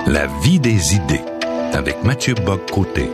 La vie des idées, avec Mathieu Bock-Côté.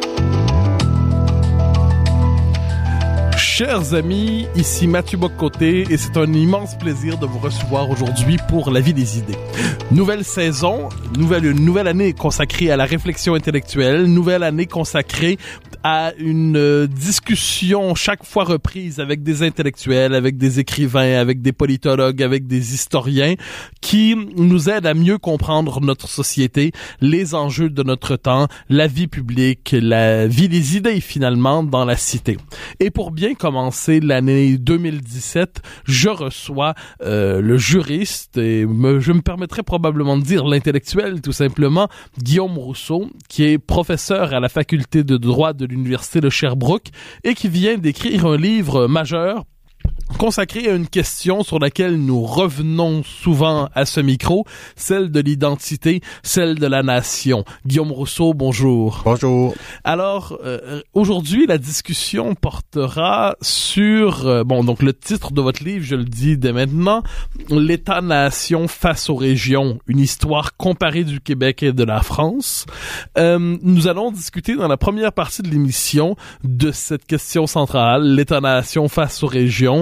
Chers amis, ici Mathieu Bock-Côté et c'est un immense plaisir de vous recevoir aujourd'hui pour La vie des idées. Nouvelle saison, nouvelle année consacrée à la réflexion intellectuelle, nouvelle année consacrée à une discussion chaque fois reprise avec des intellectuels, avec des écrivains, avec des politologues, avec des historiens qui nous aident à mieux comprendre notre société, les enjeux de notre temps, la vie publique, la vie des idées finalement dans la cité. Et pour bien commencer l'année 2017, je reçois le juriste et je me permettrai probablement de dire l'intellectuel tout simplement, Guillaume Rousseau, qui est professeur à la faculté de droit de l'Université de Sherbrooke et qui vient d'écrire un livre majeur consacré à une question sur laquelle nous revenons souvent à ce micro, celle de l'identité, celle de la nation. Guillaume Rousseau, bonjour. Bonjour. Alors, aujourd'hui, la discussion portera sur, donc le titre de votre livre, je le dis dès maintenant, l'État-nation face aux régions, une histoire comparée du Québec et de la France. Nous allons discuter dans la première partie de l'émission de cette question centrale, l'État-nation face aux régions.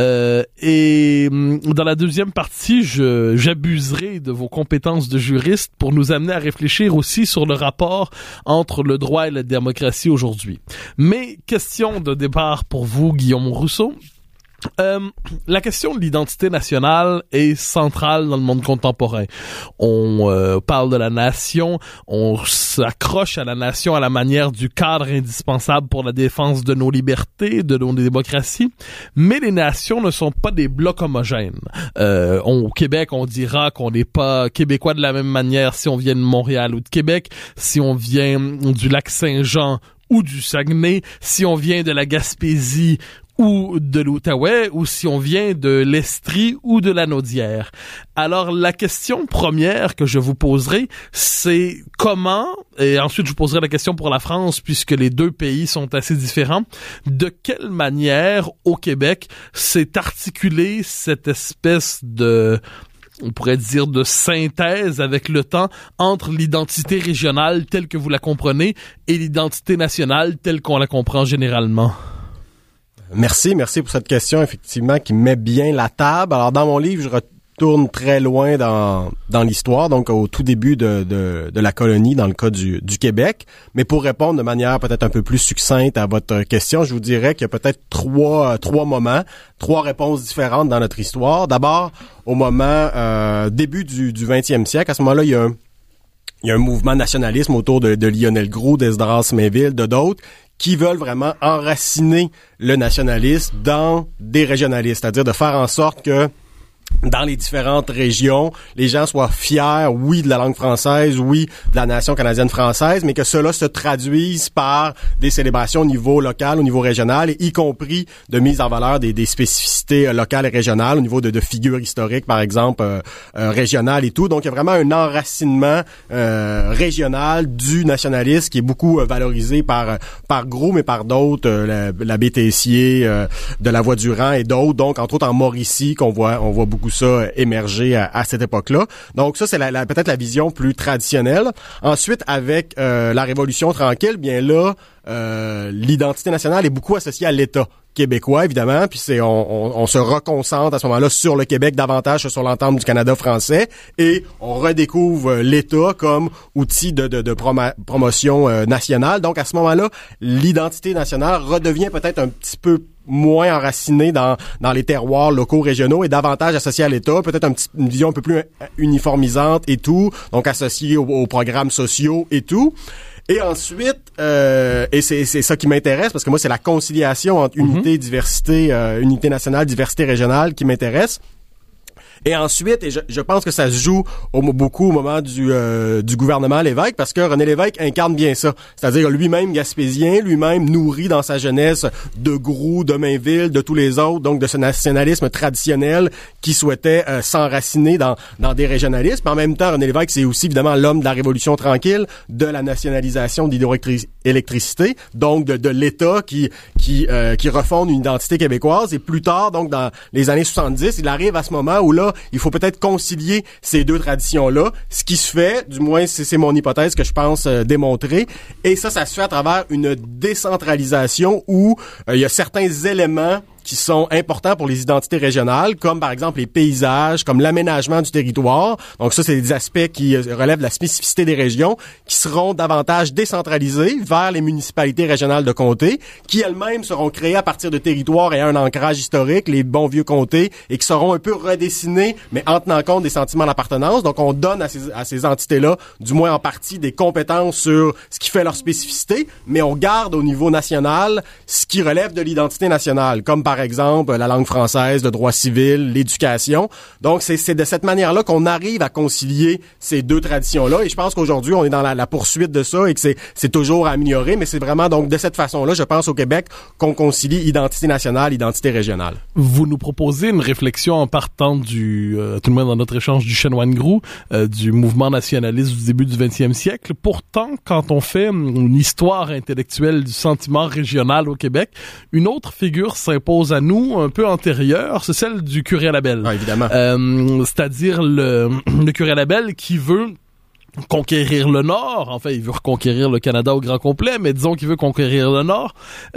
Et dans la deuxième partie, j'abuserai de vos compétences de juriste pour nous amener à réfléchir aussi sur le rapport entre le droit et la démocratie aujourd'hui. Mais question de départ pour vous, Guillaume Rousseau. La question de l'identité nationale est centrale dans le monde contemporain. On parle de la nation, on s'accroche à la nation à la manière du cadre indispensable pour la défense de nos libertés, de nos démocraties, mais les nations ne sont pas des blocs homogènes. Au Québec, on dira qu'on n'est pas québécois de la même manière si on vient de Montréal ou de Québec, si on vient du lac Saint-Jean ou du Saguenay, si on vient de la Gaspésie ou de l'Outaouais, ou si on vient de l'Estrie ou de la Naudière. Alors, la question première que je vous poserai, c'est comment, et ensuite je vous poserai la question pour la France, puisque les deux pays sont assez différents, de quelle manière, au Québec, s'est articulée cette espèce de, on pourrait dire, de synthèse avec le temps entre l'identité régionale telle que vous la comprenez et l'identité nationale telle qu'on la comprend généralement? Merci pour cette question, effectivement, qui met bien la table. Alors, dans mon livre, je retourne très loin dans l'histoire, donc au tout début de la colonie, dans le cas du Québec. Mais pour répondre de manière peut-être un peu plus succincte à votre question, je vous dirais qu'il y a peut-être trois moments, trois réponses différentes dans notre histoire. D'abord, au moment début du 20e siècle, à ce moment-là, il y a un mouvement nationalisme autour de Lionel Groulx, d'Esdras Mainville, de d'autres, qui veulent vraiment enraciner le nationalisme dans des régionalistes, c'est-à-dire de faire en sorte que dans les différentes régions, les gens soient fiers, oui, de la langue française, oui, de la nation canadienne-française, mais que cela se traduise par des célébrations au niveau local, au niveau régional, y compris de mise en valeur des spécificités locales et régionales, au niveau de figures historiques, par exemple, régionales et tout. Donc, il y a vraiment un enracinement régional du nationalisme qui est beaucoup valorisé par Groulx, mais par d'autres, l'abbé Tessier, de la Voix-Durand et d'autres. Donc, entre autres en Mauricie, on voit beaucoup ça émerger à cette époque-là. Donc ça, c'est peut-être la vision plus traditionnelle. Ensuite, avec la Révolution tranquille, bien là, l'identité nationale est beaucoup associée à l'État québécois, évidemment, puis on se reconcentre à ce moment-là sur le Québec davantage que sur l'entente du Canada français, et on redécouvre l'État comme outil de promotion nationale. Donc à ce moment-là, l'identité nationale redevient peut-être un petit peu moins enraciné dans les terroirs locaux, régionaux et davantage associé à l'État, peut-être une vision un peu plus uniformisante et tout, donc associé aux programmes sociaux et tout. Et ensuite, et c'est ça qui m'intéresse, parce que moi, c'est la conciliation entre unité, diversité, unité nationale, diversité régionale qui m'intéresse. Et ensuite, et je pense que ça se joue beaucoup au moment du gouvernement Lévesque, parce que René Lévesque incarne bien ça. C'est-à-dire lui-même gaspésien, lui-même nourri dans sa jeunesse de Groulx, de Mainville, de tous les autres, donc de ce nationalisme traditionnel qui souhaitait s'enraciner dans des régionalismes. En même temps, René Lévesque, c'est aussi évidemment l'homme de la Révolution tranquille, de la nationalisation de l'hydroélectricité, donc de l'État qui refonde une identité québécoise. Et plus tard, donc dans les années 70, il arrive à ce moment où là, manière-là, il faut peut-être concilier ces deux traditions-là. Ce qui se fait, du moins c'est mon hypothèse que je pense démontrer, et ça se fait à travers une décentralisation où il y a certains éléments qui sont importants pour les identités régionales, comme par exemple les paysages, comme l'aménagement du territoire. Donc ça, c'est des aspects qui relèvent de la spécificité des régions, qui seront davantage décentralisés vers les municipalités régionales de comté, qui elles-mêmes seront créées à partir de territoires ayant un ancrage historique, les bons vieux comtés, et qui seront un peu redessinés, mais en tenant compte des sentiments d'appartenance. Donc on donne à ces entités-là, du moins en partie, des compétences sur ce qui fait leur spécificité, mais on garde au niveau national ce qui relève de l'identité nationale, comme par exemple la langue française, le droit civil, l'éducation. Donc c'est de cette manière-là qu'on arrive à concilier ces deux traditions-là, et je pense qu'aujourd'hui on est dans la poursuite de ça et que c'est toujours à améliorer, mais c'est vraiment donc de cette façon-là, je pense au Québec, qu'on concilie identité nationale, identité régionale. Vous nous proposez une réflexion en partant tout le moins dans notre échange du chanoine Groulx, du mouvement nationaliste du début du 20e siècle. Pourtant, quand on fait une histoire intellectuelle du sentiment régional au Québec, une autre figure s'impose à nous, un peu antérieure, c'est celle du curé Labelle. Ah, évidemment. C'est-à-dire le curé Labelle qui veut conquérir le Nord. En fait, il veut reconquérir le Canada au grand complet, mais disons qu'il veut conquérir le Nord.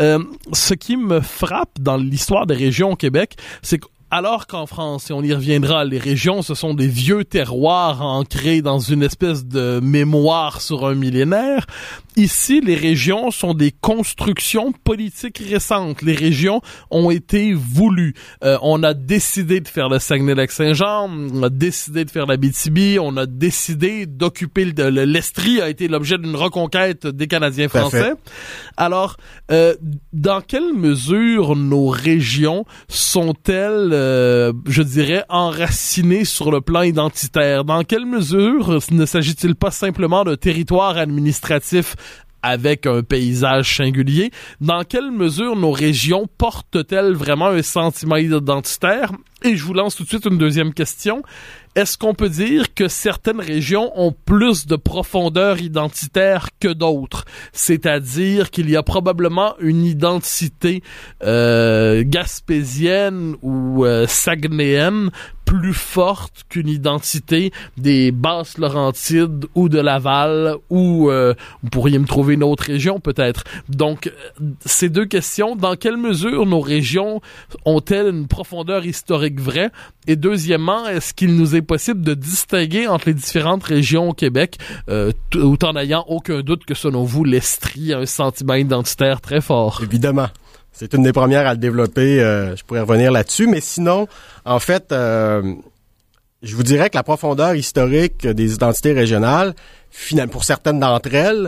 Ce qui me frappe dans l'histoire des régions au Québec, c'est que alors qu'en France, et on y reviendra, les régions, ce sont des vieux terroirs ancrés dans une espèce de mémoire sur un millénaire. Ici, les régions sont des constructions politiques récentes. Les régions ont été voulues. On a décidé de faire le Saguenay-Lac-Saint-Jean, on a décidé de faire l'Abitibi, on a décidé d'occuper l'Estrie a été l'objet d'une reconquête des Canadiens français. Alors, dans quelle mesure nos régions sont-elles je dirais, enraciné sur le plan identitaire? Dans quelle mesure ne s'agit-il pas simplement de territoire administratif avec un paysage singulier? Dans quelle mesure nos régions portent-elles vraiment un sentiment identitaire? Et je vous lance tout de suite une deuxième question. Est-ce qu'on peut dire que certaines régions ont plus de profondeur identitaire que d'autres? C'est-à-dire qu'il y a probablement une identité gaspésienne ou saguenéenne plus forte qu'une identité des Basses-Laurentides ou de Laval, ou vous pourriez me trouver une autre région peut-être. Donc, ces deux questions, dans quelle mesure nos régions ont-elles une profondeur historique vraie? Et deuxièmement, est-ce qu'il nous est possible de distinguer entre les différentes régions au Québec, tout en n'ayant aucun doute que selon vous, l'Estrie a un sentiment identitaire très fort? Évidemment. C'est une des premières à le développer. Je pourrais revenir là-dessus. Mais sinon, en fait, je vous dirais que la profondeur historique des identités régionales, pour certaines d'entre elles,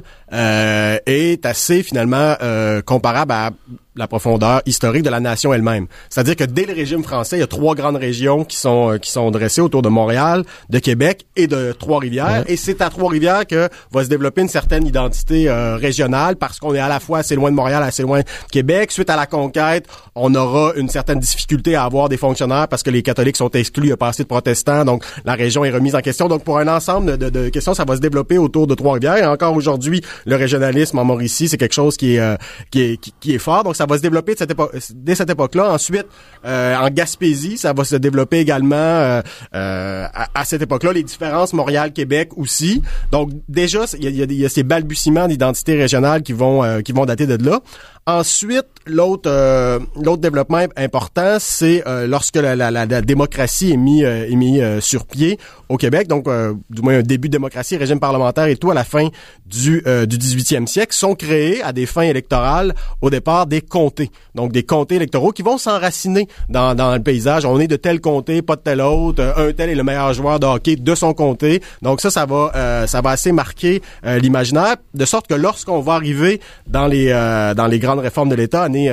est assez finalement comparable à la profondeur historique de la nation elle-même. C'est-à-dire que dès le régime français, il y a 3 grandes régions qui sont dressées autour de Montréal, de Québec et de Trois-Rivières. Ouais. Et c'est à Trois-Rivières que va se développer une certaine identité régionale, parce qu'on est à la fois assez loin de Montréal, assez loin de Québec. Suite à la conquête, on aura une certaine difficulté à avoir des fonctionnaires parce que les catholiques sont exclus, il n'y a pas assez de protestants, donc la région est remise en question. Donc pour un ensemble de questions, ça va se développer autour de Trois-Rivières. Et encore aujourd'hui, le régionalisme en Mauricie, c'est quelque chose qui est fort. Donc ça va se développer dès cette époque-là. Ensuite, en Gaspésie, ça va se développer également à cette époque-là. Les différences Montréal-Québec aussi. Donc déjà, il y a ces balbutiements d'identité régionale qui vont dater de là. Ensuite, l'autre développement important, c'est lorsque la démocratie est mis sur pied au Québec, donc du moins un début de démocratie, régime parlementaire et tout à la fin du 18e siècle, sont créés à des fins électorales au départ des comtés. Donc des comtés électoraux qui vont s'enraciner dans le paysage. On est de tel comté, pas de tel autre, un tel est le meilleur joueur de hockey de son comté. Donc ça va assez marquer l'imaginaire, de sorte que lorsqu'on va arriver dans les grandes réformes de l'État, années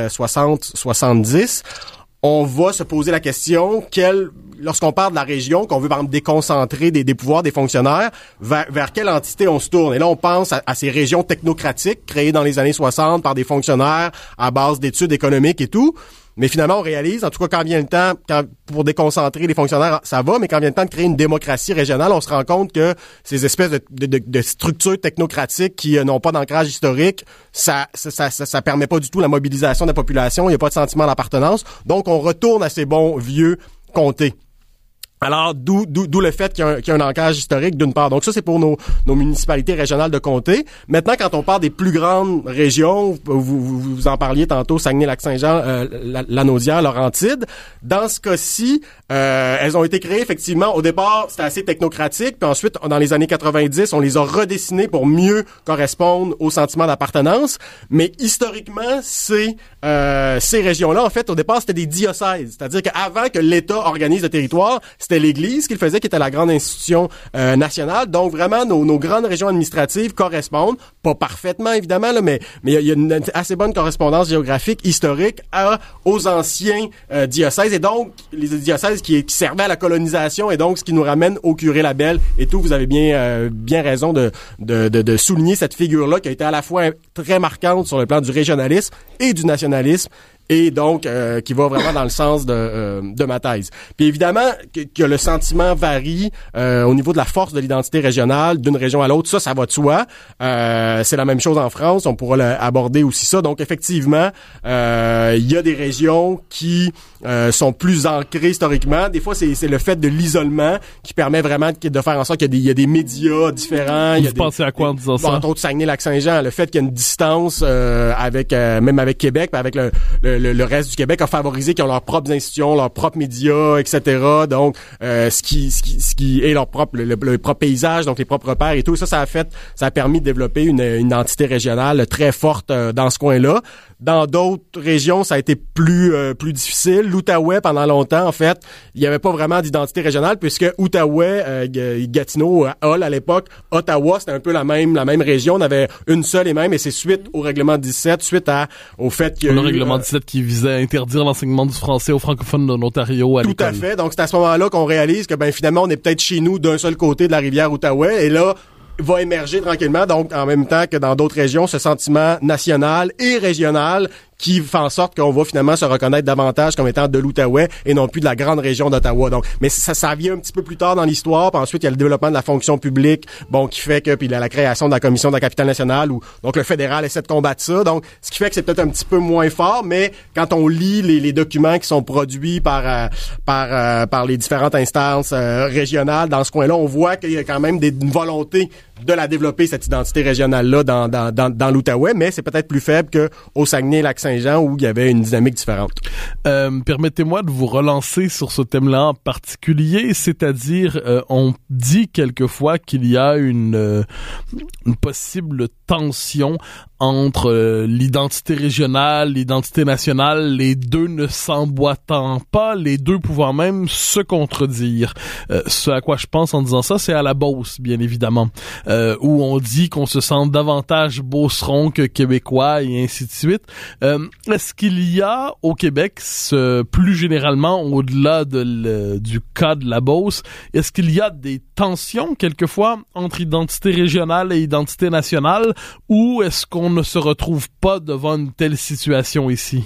60-70, on va se poser la question, lorsqu'on parle de la région, qu'on veut par exemple déconcentrer des pouvoirs des fonctionnaires, vers quelle entité on se tourne? Et là, on pense à ces régions technocratiques créées dans les années 60 par des fonctionnaires à base d'études économiques et tout. Mais finalement, on réalise, en tout cas, quand vient le temps, pour déconcentrer les fonctionnaires, ça va, mais quand vient le temps de créer une démocratie régionale, on se rend compte que ces espèces de structures technocratiques qui n'ont pas d'ancrage historique, ça permet pas du tout la mobilisation de la population, il n'y a pas de sentiment d'appartenance. Donc, on retourne à ces bons vieux comtés. Alors, d'où le fait qu'il y a un ancrage historique, d'une part. Donc, ça, c'est pour nos municipalités régionales de comté. Maintenant, quand on parle des plus grandes régions, vous en parliez tantôt, Saguenay-Lac-Saint-Jean, Lanaudière, Laurentides. Dans ce cas-ci, elles ont été créées, effectivement. Au départ, c'était assez technocratique. Puis ensuite, dans les années 90, on les a redessinées pour mieux correspondre au sentiment d'appartenance. Mais historiquement, ces régions-là, en fait, au départ, c'était des diocèses. C'est-à-dire qu'avant que l'État organise le territoire, c'était l'Église qui le faisait, qui était la grande institution nationale. Donc, vraiment, nos grandes régions administratives correspondent, pas parfaitement, évidemment, là, mais il y a une assez bonne correspondance géographique, historique, aux anciens diocèses. Et donc, les diocèses qui servaient à la colonisation, et donc, ce qui nous ramène au curé Labelle et tout. Vous avez bien raison de souligner cette figure-là qui a été à la fois très marquante sur le plan du régionalisme et du nationalisme, et donc qui va vraiment dans le sens de ma thèse. Puis évidemment que le sentiment varie au niveau de la force de l'identité régionale d'une région à l'autre, ça va de soi. C'est la même chose en France, on pourra aborder aussi ça. Donc effectivement, il y a des régions qui sont plus ancrées historiquement. Des fois, c'est le fait de l'isolement qui permet vraiment de faire en sorte qu'il y a des médias différents. Vous pensez à quoi en disant ça? Entre autres, Saguenay-Lac-Saint-Jean, le fait qu'il y a une distance même avec Québec, avec le reste du Québec a favorisé qu'ils ont leurs propres institutions, leurs propres médias, etc. Donc, ce qui est leur propre le propre paysage, donc les propres repères et tout. Ça a permis de développer une identité régionale très forte dans ce coin-là. Dans d'autres régions, ça a été plus difficile. L'Outaouais, pendant longtemps, en fait, il y avait pas vraiment d'identité régionale puisque Outaouais, Gatineau, Hull à l'époque, Ottawa, c'était un peu la même région. On avait une seule et même, et c'est suite au règlement 17, suite au fait que le règlement 17 qui visait à interdire l'enseignement du français aux francophones de l'Ontario à l'école. Tout à fait. Donc c'est à ce moment-là qu'on réalise que finalement on est peut-être chez nous d'un seul côté de la rivière Outaouais, et là va émerger tranquillement, donc en même temps que dans d'autres régions, ce sentiment national et régional qui fait en sorte qu'on va finalement se reconnaître davantage comme étant de l'Outaouais et non plus de la grande région d'Ottawa. Donc, mais ça vient un petit peu plus tard dans l'histoire. Puis ensuite, il y a le développement de la fonction publique, qui fait que puis la création de la commission de la capitale nationale où donc le fédéral essaie de combattre ça. Donc, ce qui fait que c'est peut-être un petit peu moins fort, mais quand on lit les documents qui sont produits par les différentes instances régionales dans ce coin-là, on voit qu'il y a quand même une volonté de la développer, cette identité régionale-là dans l'Outaouais, mais c'est peut-être plus faible qu'au Saguenay-Lac-Saint-Jean où il y avait une dynamique différente. Permettez-moi de vous relancer sur ce thème-là en particulier, c'est-à-dire on dit quelquefois qu'il y a une possible tension entre l'identité régionale, l'identité nationale, les deux ne s'emboîtant pas, les deux pouvant même se contredire. Ce à quoi je pense en disant ça, c'est à la Beauce, bien évidemment, où on dit qu'on se sent davantage beauceron que québécois et ainsi de suite. Est-ce qu'il y a au Québec, plus généralement, au-delà du cas de la Beauce, est-ce qu'il y a des tensions quelquefois entre identité régionale et identité nationale, ou est-ce qu'on ne se retrouve pas devant une telle situation ici?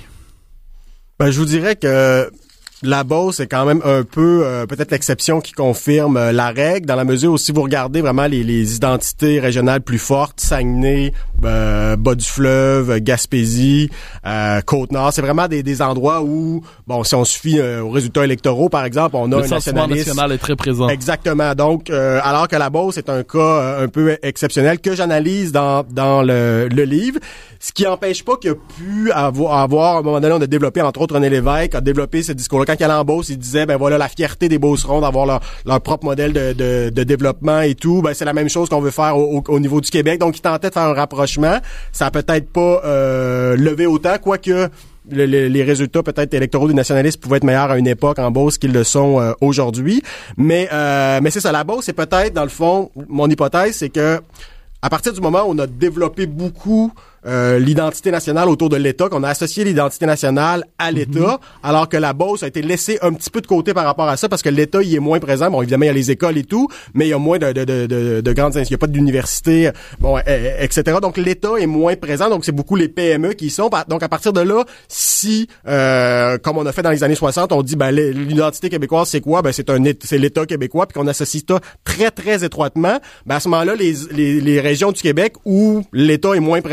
Je vous dirais que la Beauce est quand même un peu peut-être l'exception qui confirme la règle, dans la mesure où si vous regardez vraiment les identités régionales plus fortes, Saguenay, Bas-du-Fleuve, Gaspésie, Côte-Nord, c'est vraiment des endroits où, si on se fie aux résultats électoraux, par exemple, on a un nationalisme national est très présent. Exactement. Donc, alors que la Beauce est un cas un peu exceptionnel que j'analyse dans le livre, ce qui n'empêche pas qu'il y a pu avoir, à un moment donné, on a développé, entre autres, René Lévesque a développé ce discours-là. Quand il allait en Beauce, il disait, voilà, la fierté des Beaucerons d'avoir leur propre modèle de développement et tout. C'est la même chose qu'on veut faire au niveau du Québec. Donc, il tentait de faire un rapprochement. Ça a peut-être pas levé autant, quoique les résultats peut-être électoraux du nationalisme pouvaient être meilleurs à une époque en Beauce qu'ils le sont aujourd'hui. Mais c'est ça, la Beauce, c'est peut-être, dans le fond, mon hypothèse, c'est que à partir du moment où on a développé beaucoup l'identité nationale autour de l'État, qu'on a associé l'identité nationale à l'État, alors que la Beauce a été laissée un petit peu de côté par rapport à ça, parce que l'État y est moins présent. Bon, évidemment, il y a les écoles et tout, mais il y a moins de grandes institutions. Il n'y a pas d'université, etc. Donc, l'État est moins présent, donc c'est beaucoup les PME qui y sont. Donc, à partir de là, si, comme on a fait dans les années 60, on dit, l'identité québécoise, c'est quoi? C'est l'État québécois, puis qu'on associe ça très, très étroitement. À ce moment-là, les régions du Québec où l'État est moins présent,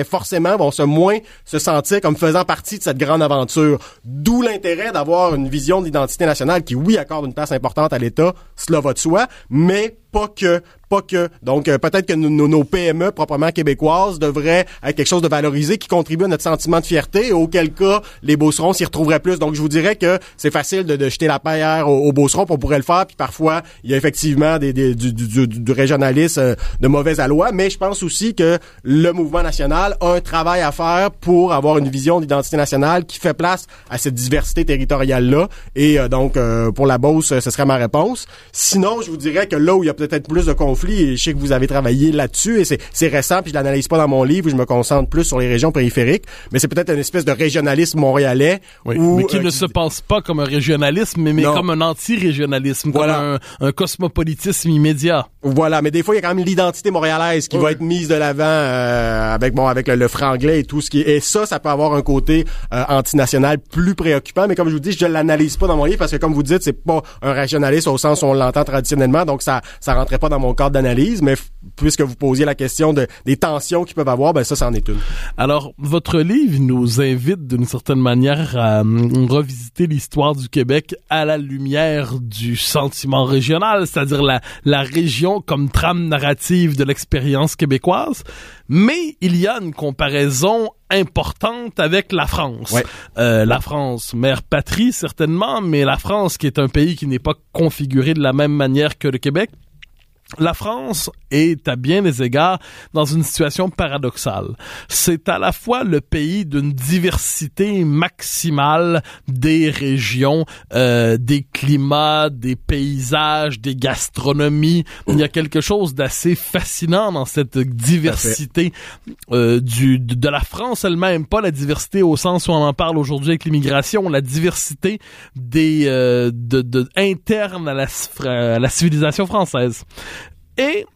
forcément vont moins se sentir comme faisant partie de cette grande aventure. D'où l'intérêt d'avoir une vision de l'identité nationale qui, oui, accorde une place importante à l'État, cela va de soi, mais pas que. Donc, peut-être que nos PME proprement québécoises devraient être quelque chose de valorisé qui contribue à notre sentiment de fierté, auquel cas, les Beaucerons s'y retrouveraient plus. Donc, je vous dirais que c'est facile de jeter la pierre aux Beaucerons, on pourrait le faire, puis parfois, il y a effectivement du régionalisme de mauvais aloi, mais je pense aussi que le mouvement national a un travail à faire pour avoir une vision d'identité nationale qui fait place à cette diversité territoriale-là, et donc, pour la Beauce, ce serait ma réponse. Sinon, je vous dirais que là où il y a peut-être plus de conflits, et je sais que vous avez travaillé là-dessus, et c'est récent, puis je l'analyse pas dans mon livre, où je me concentre plus sur les régions périphériques, mais c'est peut-être une espèce de régionalisme montréalais. Oui, mais qui ne se pense pas comme un régionalisme, mais comme un anti-régionalisme, voilà. Comme un cosmopolitisme immédiat. Voilà, mais des fois, il y a quand même l'identité montréalaise qui va être mise de l'avant avec le franglais et tout ce qui est... Et ça peut avoir un côté antinational plus préoccupant, mais comme je vous dis, je l'analyse pas dans mon livre, parce que comme vous dites, c'est pas un régionalisme au sens où on l'entend traditionnellement, donc ça rentrait pas dans mon cadre d'analyse, mais puisque vous posiez la question des tensions qu'ils peuvent avoir, ben ça, c'en est une. Alors, votre livre nous invite d'une certaine manière à revisiter l'histoire du Québec à la lumière du sentiment régional, c'est-à-dire la région comme trame narrative de l'expérience québécoise, mais il y a une comparaison importante avec la France. Ouais. La France, mère patrie certainement, mais la France qui est un pays qui n'est pas configuré de la même manière que le Québec. La France est, à bien des égards, dans une situation paradoxale. C'est à la fois le pays d'une diversité maximale des régions, des climats, des paysages, des gastronomies. Il y a quelque chose d'assez fascinant dans cette diversité de la France elle-même, pas la diversité au sens où on en parle aujourd'hui avec l'immigration, la diversité des interne à la civilisation française. Et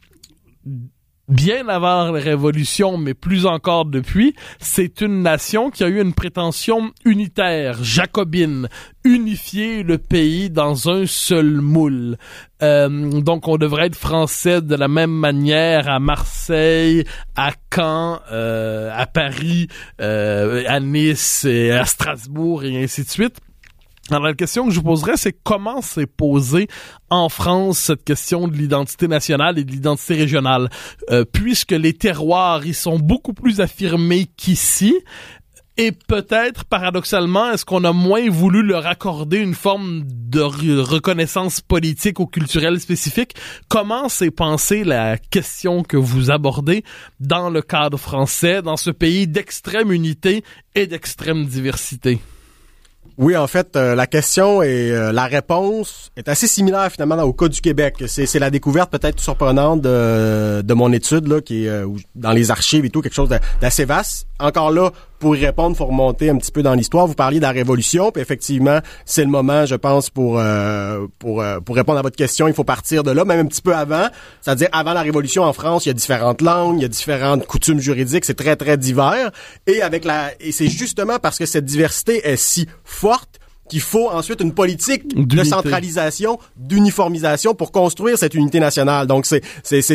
bien avant la Révolution, mais plus encore depuis, c'est une nation qui a eu une prétention unitaire, jacobine, unifier le pays dans un seul moule. Donc on devrait être français de la même manière à Marseille, à Caen, à Paris, à Nice, et à Strasbourg et ainsi de suite. Alors, la question que je vous poserais, c'est comment s'est posée en France cette question de l'identité nationale et de l'identité régionale, puisque les terroirs y sont beaucoup plus affirmés qu'ici, et peut-être, paradoxalement, est-ce qu'on a moins voulu leur accorder une forme de reconnaissance politique ou culturelle spécifique? Comment s'est pensée la question que vous abordez dans le cadre français, dans ce pays d'extrême unité et d'extrême diversité? Oui, en fait, la question et la réponse est assez similaire finalement au cas du Québec. C'est la découverte peut-être surprenante de mon étude là, qui est dans les archives et tout, quelque chose d'assez vaste. Encore là, pour y répondre, faut remonter un petit peu dans l'histoire. Vous parliez de la Révolution, puis effectivement, c'est le moment, je pense, pour répondre à votre question. Il faut partir de là, même un petit peu avant. C'est-à-dire, avant la Révolution en France, il y a différentes langues, il y a différentes coutumes juridiques, c'est très, très divers. Et c'est justement parce que cette diversité est si forte qu'il faut ensuite une politique de centralisation, d'uniformisation pour construire cette unité nationale. Donc c'est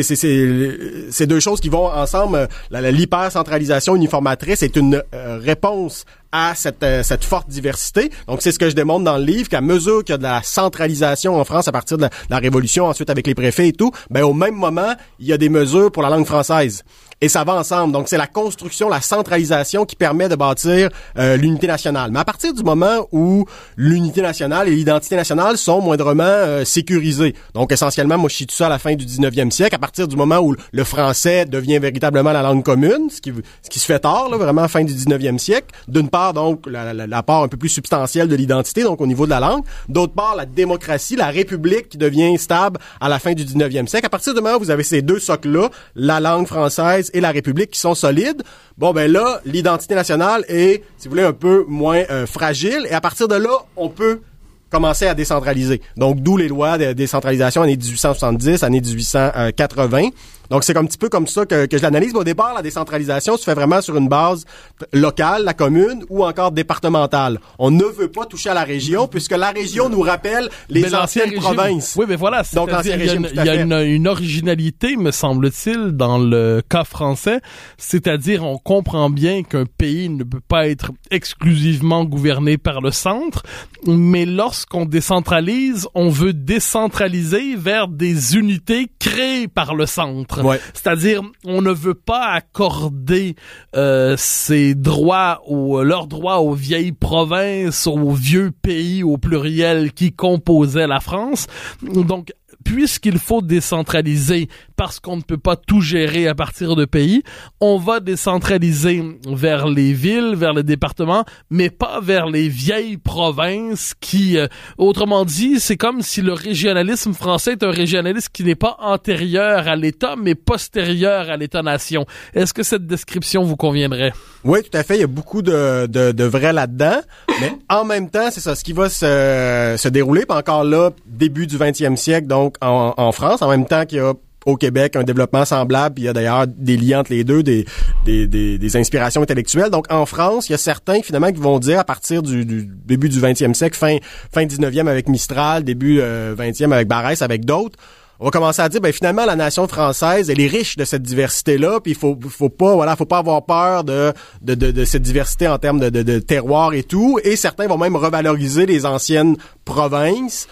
deux choses qui vont ensemble. L'hypercentralisation uniformatrice est une réponse à cette forte diversité. Donc c'est ce que je démontre dans le livre, qu'à mesure qu'il y a de la centralisation en France à partir de la Révolution, ensuite avec les préfets et tout, ben au même moment, il y a des mesures pour la langue française. Et ça va ensemble. Donc, c'est la construction, la centralisation qui permet de bâtir l'unité nationale. Mais à partir du moment où l'unité nationale et l'identité nationale sont moindrement sécurisées, donc essentiellement, moi, je situe ça à la fin du 19e siècle, à partir du moment où le français devient véritablement la langue commune, ce qui se fait tard, là, vraiment fin du 19e siècle. D'une part, donc, la part un peu plus substantielle de l'identité, donc au niveau de la langue. D'autre part, la démocratie, la république qui devient stable à la fin du 19e siècle. À partir du moment où vous avez ces deux socles-là, la langue française et la République qui sont solides, bon ben là, l'identité nationale est, si vous voulez, un peu moins fragile, et à partir de là, on peut commencer à décentraliser. Donc, d'où les lois de décentralisation années 1870, années 1880. Donc, c'est un petit peu comme ça que je l'analyse. Mais au départ, la décentralisation se fait vraiment sur une base locale, la commune, ou encore départementale. On ne veut pas toucher à la région, puisque la région nous rappelle les anciennes provinces. Oui, mais voilà. Donc, l'ancien régime, il y a une originalité, me semble-t-il, dans le cas français. C'est-à-dire, on comprend bien qu'un pays ne peut pas être exclusivement gouverné par le centre, mais lorsqu'on décentralise, on veut décentraliser vers des unités créées par le centre. Ouais. C'est-à-dire, on ne veut pas accorder leurs droits aux vieilles provinces, aux vieux pays au pluriel qui composaient la France. Donc, puisqu'il faut décentraliser parce qu'on ne peut pas tout gérer à partir de pays, on va décentraliser vers les villes, vers les départements, mais pas vers les vieilles provinces qui, autrement dit, c'est comme si le régionalisme français est un régionalisme qui n'est pas antérieur à l'État, mais postérieur à l'État-nation. Est-ce que cette description vous conviendrait? Oui, tout à fait. Il y a beaucoup de vrai là-dedans. Mais en même temps, c'est ça, ce qui va se dérouler, puis encore là, début du 20e siècle, donc en France, en même temps qu'il y a au Québec un développement semblable, puis il y a d'ailleurs des liens entre les deux, des inspirations intellectuelles. Donc en France, il y a certains finalement qui vont dire à partir du début du 20e siècle, fin 19e avec Mistral, début 20e avec Barrès, avec d'autres, on va commencer à dire, ben finalement, la nation française, elle est riche de cette diversité-là, puis faut pas avoir peur de cette diversité en termes de terroir et tout. Et certains vont même revaloriser les anciennes provinces.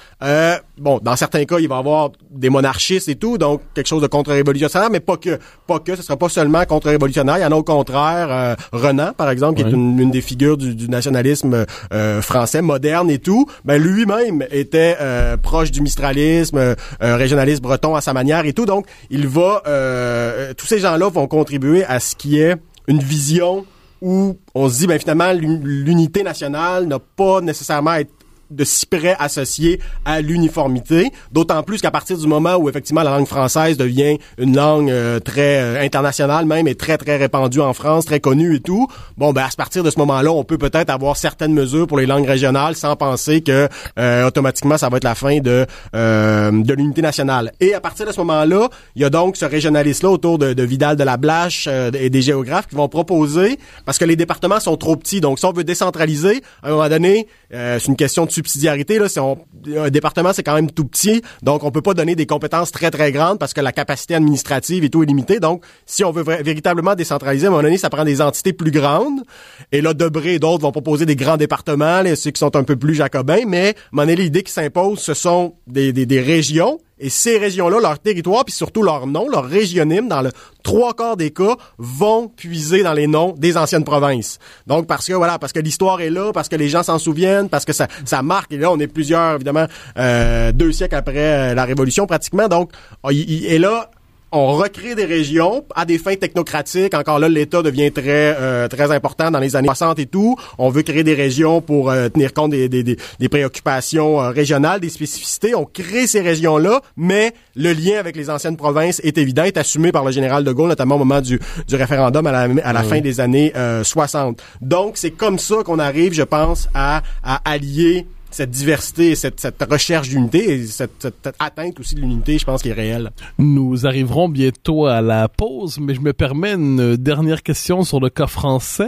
Dans certains cas, il va y avoir des monarchistes et tout, donc quelque chose de contre-révolutionnaire, mais pas que. Ce sera pas seulement contre-révolutionnaire. Il y en a au contraire, Renan, par exemple, qui est une des figures du nationalisme français moderne et tout. Ben lui-même était proche du mistralisme, régionalisme breton à sa manière et tout. Donc, il va, tous ces gens-là vont contribuer à ce qui est une vision où on se dit, ben finalement, l'unité nationale n'a pas nécessairement à être de si près associé à l'uniformité, d'autant plus qu'à partir du moment où effectivement la langue française devient une langue très internationale même et très très répandue en France, très connue et tout, à partir de ce moment-là, on peut peut-être avoir certaines mesures pour les langues régionales sans penser que automatiquement ça va être la fin de l'unité nationale. Et à partir de ce moment-là, il y a donc ce régionaliste-là autour de Vidal de la Blache et des géographes qui vont proposer, parce que les départements sont trop petits, donc si on veut décentraliser, à un moment donné, c'est une question de subsidiarité, là, un département, c'est quand même tout petit, donc on peut pas donner des compétences très, très grandes parce que la capacité administrative et tout est limitée. Donc, si on veut véritablement décentraliser, à un moment donné, ça prend des entités plus grandes. Et là, Debré et d'autres vont proposer des grands départements, ceux qui sont un peu plus jacobins, mais à un moment donné, l'idée qui s'impose, ce sont des régions. Et ces régions-là, leur territoire, puis surtout leur nom, leur régionime, dans le 3/4 des cas, vont puiser dans les noms des anciennes provinces. Donc, parce que l'histoire est là, parce que les gens s'en souviennent, parce que ça marque. Et là, on est plusieurs, évidemment, 2 siècles après la Révolution, pratiquement. Donc, et là, on recrée des régions à des fins technocratiques. Encore là, l'État devient très important dans les années 60 et tout. On veut créer des régions pour tenir compte des préoccupations régionales, des spécificités. On crée ces régions-là, mais le lien avec les anciennes provinces est évident, est assumé par le général de Gaulle, notamment au moment du référendum à la fin des années 60. Donc, c'est comme ça qu'on arrive, je pense, à allier cette diversité et cette recherche d'unité et cette atteinte aussi de l'unité, je pense, qui est réelle. Nous arriverons bientôt à la pause, mais je me permets une dernière question sur le cas français.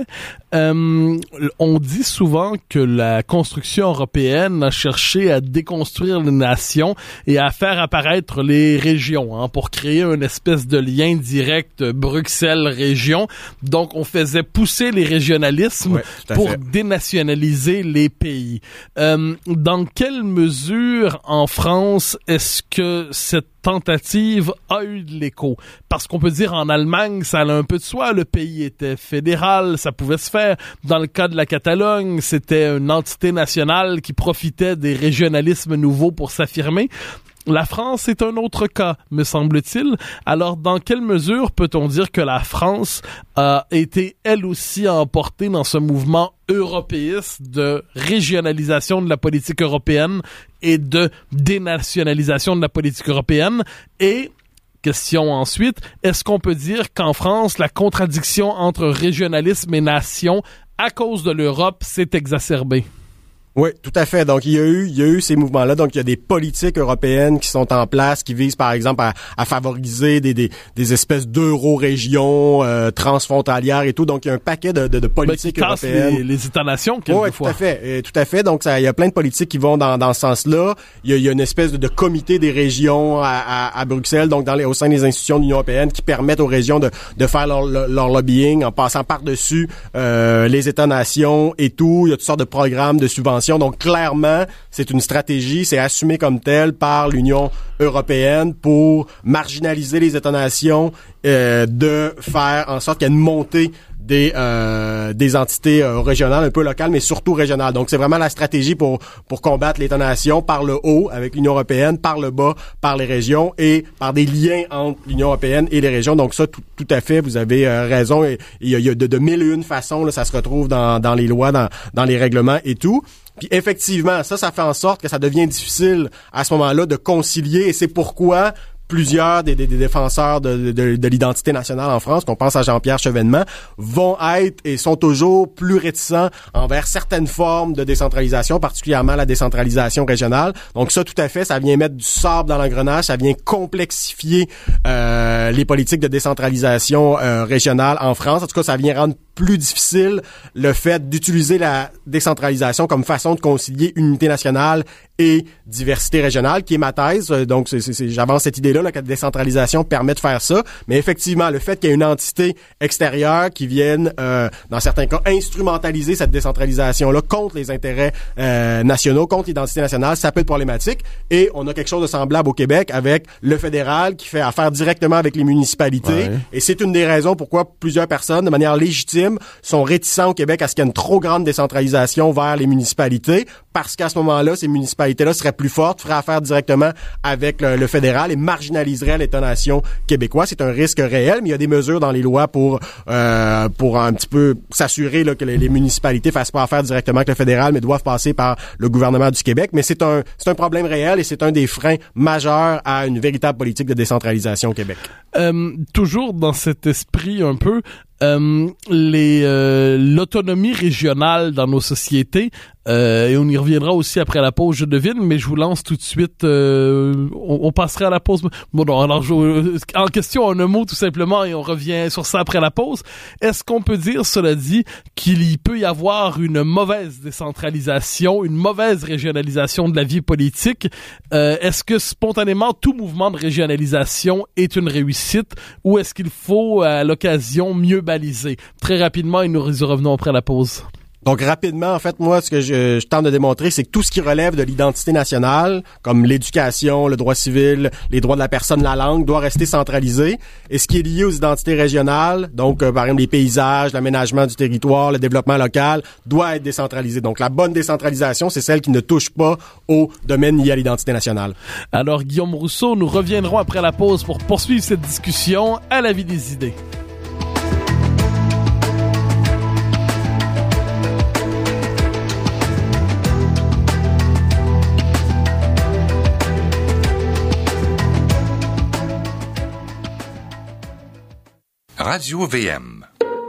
On dit souvent que la construction européenne a cherché à déconstruire les nations et à faire apparaître les régions, pour créer une espèce de lien direct Bruxelles-région. Donc, on faisait pousser les régionalismes pour dénationaliser les pays. Dans quelle mesure en France est-ce que cette tentative a eu de l'écho? Parce qu'on peut dire en Allemagne, ça a un peu de soi, le pays était fédéral, ça pouvait se faire. Dans le cas de la Catalogne, c'était une entité nationale qui profitait des régionalismes nouveaux pour s'affirmer. La France est un autre cas, me semble-t-il. Alors, dans quelle mesure peut-on dire que la France a été, elle aussi, emportée dans ce mouvement européiste de régionalisation de la politique européenne et de dénationalisation de la politique européenne? Et, question ensuite, est-ce qu'on peut dire qu'en France, la contradiction entre régionalisme et nation, à cause de l'Europe, s'est exacerbée? Oui, tout à fait. Donc, il y a eu ces mouvements-là. Donc, il y a des politiques européennes qui sont en place, qui visent, par exemple, à favoriser des espèces d'euro-régions transfrontalières et tout. Donc, il y a un paquet de politiques européennes. Les États-nations, quelquefois. Oui, tout à fait. Donc, il y a plein de politiques qui vont dans ce sens-là. Il y a une espèce de comité des régions à Bruxelles, donc au sein des institutions de l'Union européenne, qui permettent aux régions de faire leur lobbying en passant par-dessus les États-nations et tout. Il y a toutes sortes de programmes de subventions. Donc, clairement, c'est une stratégie, c'est assumé comme tel par l'Union européenne pour marginaliser les États-nations, de faire en sorte qu'il y ait une montée des entités régionales, un peu locales, mais surtout régionales. Donc, c'est vraiment la stratégie pour combattre l'État-nation par le haut avec l'Union européenne, par le bas, par les régions et par des liens entre l'Union européenne et les régions. Donc, ça, tout à fait, vous avez raison. Et il y a de mille et une façons, là, ça se retrouve dans les lois, dans les règlements et tout. Puis effectivement, ça fait en sorte que ça devient difficile à ce moment-là de concilier, et c'est pourquoi plusieurs des défenseurs de l'identité nationale en France, qu'on pense à Jean-Pierre Chevènement, vont être et sont toujours plus réticents envers certaines formes de décentralisation, particulièrement la décentralisation régionale. Donc ça, tout à fait, ça vient mettre du sable dans l'engrenage, ça vient complexifier les politiques de décentralisation régionale en France. En tout cas, ça vient rendre plus difficile le fait d'utiliser la décentralisation comme façon de concilier unité nationale et diversité régionale, qui est ma thèse. Donc, j'avance cette idée-là, que la décentralisation permet de faire ça. Mais effectivement, le fait qu'il y ait une entité extérieure qui vienne, dans certains cas, instrumentaliser cette décentralisation-là contre les intérêts nationaux, contre l'identité nationale, ça peut être problématique. Et on a quelque chose de semblable au Québec avec le fédéral qui fait affaire directement avec les municipalités. Ouais. Et c'est une des raisons pourquoi plusieurs personnes, de manière légitime, sont réticents au Québec à ce qu'il y ait une trop grande décentralisation vers les municipalités, parce qu'à ce moment-là, ces municipalités-là seraient plus fortes, feraient affaire directement avec le fédéral et marginaliseraient l'État-nation québécois. C'est un risque réel, mais il y a des mesures dans les lois pour un petit peu s'assurer là, que les municipalités fassent pas affaire directement avec le fédéral, mais doivent passer par le gouvernement du Québec. Mais c'est un problème réel et c'est un des freins majeurs à une véritable politique de décentralisation au Québec. Toujours dans cet esprit un peu, l'autonomie régionale dans nos sociétés, et on y reviendra aussi après la pause, je devine, mais je vous lance tout de suite, on passerait à la pause. Bon, non, alors, en question, en un mot tout simplement, et on revient sur ça après la pause. Est-ce qu'on peut dire, cela dit, qu'il peut y avoir une mauvaise décentralisation, une mauvaise régionalisation de la vie politique? Est-ce que spontanément, tout mouvement de régionalisation est une réussite, ou est-ce qu'il faut, à l'occasion, mieux baliser? Très rapidement, et nous revenons après la pause. Donc, rapidement, en fait, moi, ce que je tente de démontrer, c'est que tout ce qui relève de l'identité nationale, comme l'éducation, le droit civil, les droits de la personne, la langue, doit rester centralisé. Et ce qui est lié aux identités régionales, donc, par exemple, les paysages, l'aménagement du territoire, le développement local, doit être décentralisé. Donc, la bonne décentralisation, c'est celle qui ne touche pas au domaine lié à l'identité nationale. Alors, Guillaume Rousseau, nous reviendrons après la pause pour poursuivre cette discussion à la vie des idées. Radio VM.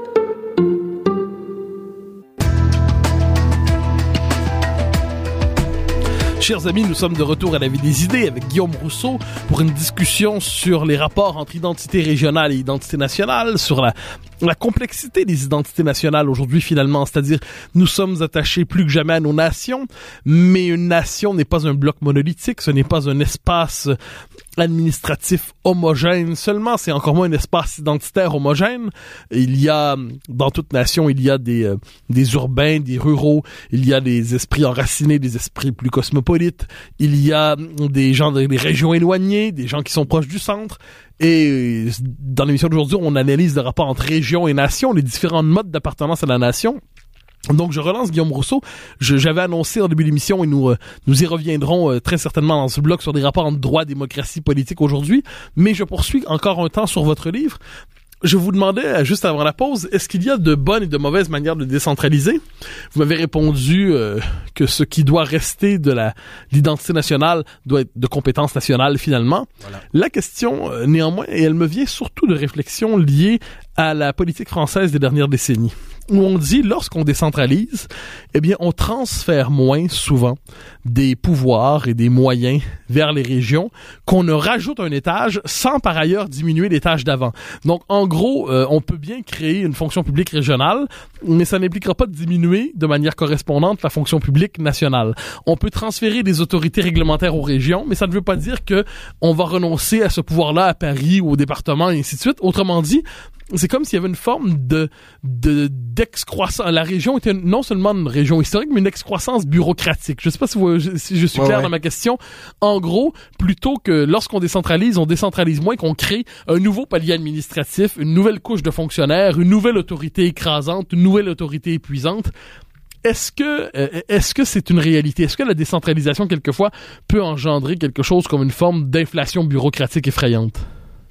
Chers amis, nous sommes de retour à la vie des idées avec Guillaume Rousseau pour une discussion sur les rapports entre identité régionale et identité nationale, sur la complexité des identités nationales aujourd'hui finalement, c'est-à-dire nous sommes attachés plus que jamais à nos nations, mais une nation n'est pas un bloc monolithique, ce n'est pas un espace administratif homogène seulement, c'est encore moins un espace identitaire homogène. Il y a, dans toute nation, il y a des urbains, des ruraux, il y a des esprits enracinés, des esprits plus cosmopolites, il y a des gens des régions éloignées, des gens qui sont proches du centre. Et dans l'émission d'aujourd'hui, on analyse le rapport entre région et nation, les différents modes d'appartenance à la nation. Donc, je relance Guillaume Rousseau. J'avais annoncé en début d'émission, et nous y reviendrons très certainement dans ce bloc sur des rapports entre droit, démocratie, politique aujourd'hui. Mais je poursuis encore un temps sur votre livre. Je vous demandais, juste avant la pause, est-ce qu'il y a de bonnes et de mauvaises manières de décentraliser? Vous m'avez répondu que ce qui doit rester de l'identité nationale doit être de compétence nationale finalement. Voilà. La question, néanmoins, et elle me vient surtout de réflexions liées à la politique française des dernières décennies, où on dit, lorsqu'on décentralise, eh bien, on transfère moins souvent des pouvoirs et des moyens vers les régions qu'on ne rajoute un étage sans par ailleurs diminuer les tâches d'avant. Donc, en gros, on peut bien créer une fonction publique régionale, mais ça n'impliquera pas de diminuer de manière correspondante la fonction publique nationale. On peut transférer des autorités réglementaires aux régions, mais ça ne veut pas dire que on va renoncer à ce pouvoir-là à Paris ou au département et ainsi de suite. Autrement dit, c'est comme s'il y avait une forme d'excroissance. La région était non seulement une région historique, mais une excroissance bureaucratique. Je sais pas si je suis clair dans ma question. En gros, plutôt que lorsqu'on décentralise, on décentralise moins, qu'on crée un nouveau palier administratif, une nouvelle couche de fonctionnaires, une nouvelle autorité écrasante, une nouvelle autorité épuisante. Est-ce que c'est une réalité? Est-ce que la décentralisation, quelquefois, peut engendrer quelque chose comme une forme d'inflation bureaucratique effrayante?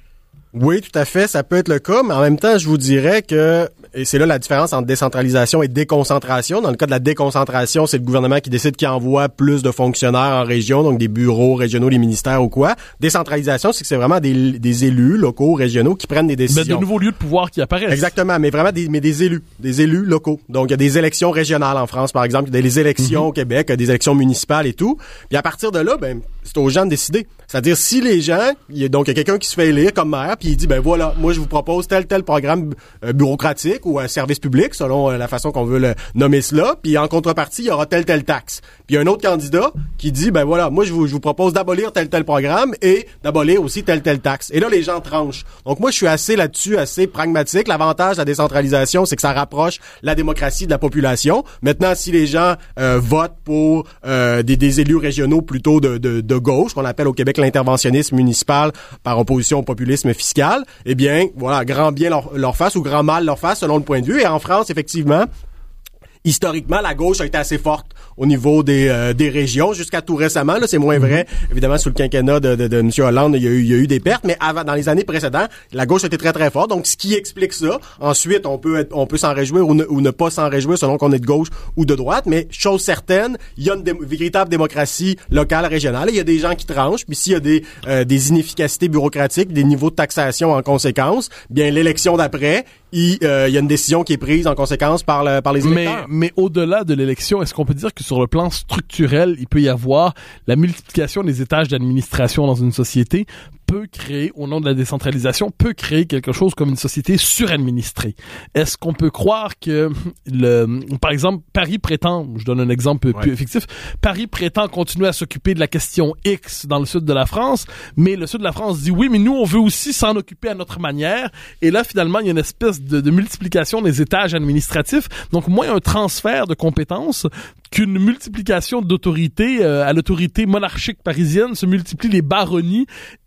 Oui, tout à fait, ça peut être le cas, mais en même temps, je vous dirais que, et c'est là la différence entre décentralisation et déconcentration. Dans le cas de la déconcentration, c'est le gouvernement qui décide qu'il envoie plus de fonctionnaires en région, donc des bureaux régionaux, des ministères ou quoi. Décentralisation, c'est que c'est vraiment des élus locaux, régionaux qui prennent des décisions. Ben, de nouveaux lieux de pouvoir qui apparaissent. Exactement, mais vraiment des élus locaux. Donc, il y a des élections régionales en France, par exemple, il y a des élections au Québec, il y a des élections municipales et tout. Puis à partir de là, ben, c'est aux gens de décider. C'est-à-dire, si les gens, il y a quelqu'un qui se fait élire comme maire, puis il dit, ben voilà, moi je vous propose tel programme bureaucratique ou un service public, selon la façon qu'on veut le nommer cela, puis en contrepartie, il y aura telle taxe. Puis il y a un autre candidat qui dit, ben voilà, moi je vous propose d'abolir tel programme et d'abolir aussi telle taxe. Et là, les gens tranchent. Donc moi, je suis assez pragmatique. L'avantage de la décentralisation, c'est que ça rapproche la démocratie de la population. Maintenant, si les gens votent pour des élus régionaux plutôt de gauche, qu'on appelle au Québec l'interventionnisme municipal par opposition au populisme fiscal, eh bien, voilà, grand bien leur face ou grand mal leur face selon le point de vue. Et en France, effectivement, historiquement, la gauche a été assez forte au niveau des régions jusqu'à tout récemment. Là, c'est moins vrai. Évidemment, sous le quinquennat de M. Hollande, il y a eu des pertes, mais avant, dans les années précédentes, la gauche a été très, très forte. Donc, ce qui explique ça. Ensuite, on peut s'en réjouir ou ne pas s'en réjouir selon qu'on est de gauche ou de droite. Mais, chose certaine, il y a une véritable démocratie locale, régionale. Il y a des gens qui tranchent. Puis, s'il y a des inefficacités bureaucratiques, des niveaux de taxation en conséquence, bien, l'élection d'après, il y a une décision qui est prise en conséquence par les électeurs. Mais au-delà de l'élection, est-ce qu'on peut dire que sur le plan structurel, il peut y avoir la multiplication des étages d'administration dans une société peut créer, au nom de la décentralisation, peut créer quelque chose comme une société suradministrée. Est-ce qu'on peut croire que par exemple, Paris prétend, je donne un exemple plus fictif, Paris prétend continuer à s'occuper de la question X dans le sud de la France, mais le sud de la France dit oui, mais nous, on veut aussi s'en occuper à notre manière. Et là, finalement, il y a une espèce de multiplication des étages administratifs. Donc, moins un transfert de compétences qu'une multiplication d'autorités. À l'autorité monarchique parisienne se multiplient les baronnies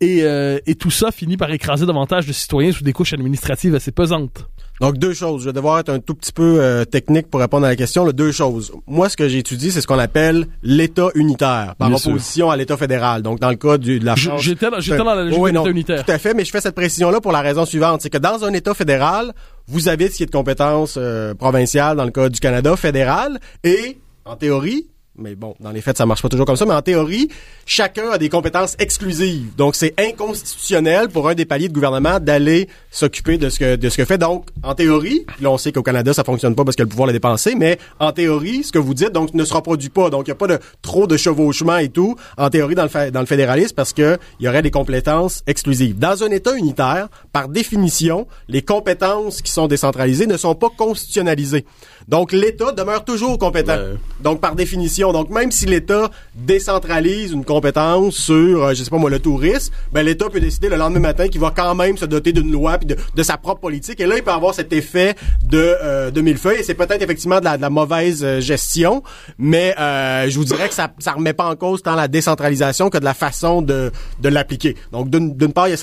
et tout ça finit par écraser davantage de citoyens sous des couches administratives assez pesantes. Donc, deux choses. Je vais devoir être un tout petit peu technique pour répondre à la question. Là, deux choses. Moi, ce que j'ai étudié, c'est ce qu'on appelle l'État unitaire, par opposition à l'État fédéral. Donc, dans le cas de la France... J'étais dans la logique de l'État unitaire. Tout à fait, mais je fais cette précision-là pour la raison suivante. C'est que dans un État fédéral, vous avez ce qui est de compétences provinciales, dans le cas du Canada, fédéral, et, en théorie... Mais bon, dans les faits, ça marche pas toujours comme ça. Mais en théorie, chacun a des compétences exclusives. Donc, c'est inconstitutionnel pour un des paliers de gouvernement d'aller s'occuper de ce que fait. Donc, en théorie, là, on sait qu'au Canada, ça fonctionne pas parce que le pouvoir l'a dépensé. Mais en théorie, ce que vous dites, donc, ne se reproduit pas. Donc, il y a pas trop de chevauchement et tout. En théorie, dans le fédéralisme, parce que il y aurait des compétences exclusives. Dans un État unitaire, par définition, les compétences qui sont décentralisées ne sont pas constitutionnalisées. Donc, l'État demeure toujours compétent. Donc, par définition. Donc, même si l'État décentralise une compétence sur, je sais pas moi, le tourisme, ben, l'État peut décider le lendemain matin qu'il va quand même se doter d'une loi puis de sa propre politique. Et là, il peut avoir cet effet de millefeuille. Et c'est peut-être effectivement de la mauvaise gestion, mais je vous dirais que ça remet pas en cause tant la décentralisation que de la façon de l'appliquer. Donc, d'une part, il y a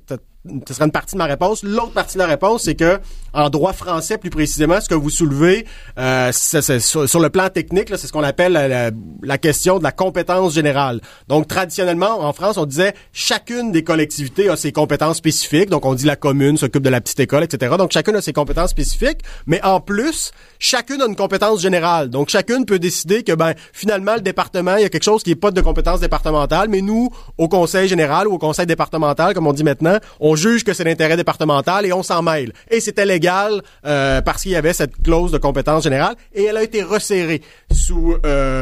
ce serait une partie de ma réponse. L'autre partie de la réponse, c'est que en droit français, plus précisément, ce que vous soulevez, c'est sur le plan technique, là, c'est ce qu'on appelle la question de la compétence générale. Donc, traditionnellement, en France, on disait chacune des collectivités a ses compétences spécifiques. Donc, on dit la commune s'occupe de la petite école, etc. Donc, chacune a ses compétences spécifiques. Mais en plus, chacune a une compétence générale. Donc, chacune peut décider que, finalement, le département, il y a quelque chose qui n'est pas de compétence départementale, mais nous, au conseil général ou au conseil départemental, comme on dit maintenant, on juge que c'est l'intérêt départemental et on s'en mêle. Et c'était légal illégale parce qu'il y avait cette clause de compétence générale et elle a été resserrée sous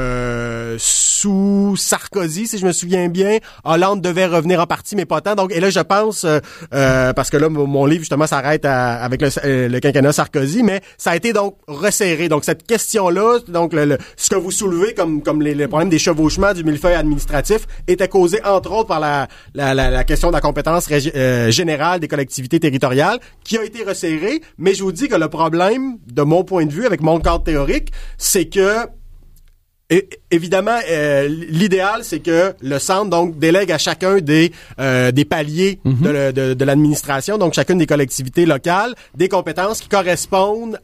Sarkozy, si je me souviens bien. Hollande devait revenir en partie, mais pas tant. Donc, et là, je pense, parce que là, mon livre, justement, s'arrête avec le quinquennat Sarkozy, mais ça a été donc resserré. Donc, cette question-là, donc ce que vous soulevez comme les problèmes des chevauchements du millefeuille administratif était causé, entre autres, par la question de la compétence générale des collectivités territoriales, qui a été resserrée. Mais je vous dis que le problème, de mon point de vue, avec mon cadre théorique, c'est que évidemment, l'idéal, c'est que le centre donc délègue à chacun des paliers de l'administration, donc chacune des collectivités locales, des compétences qui correspondent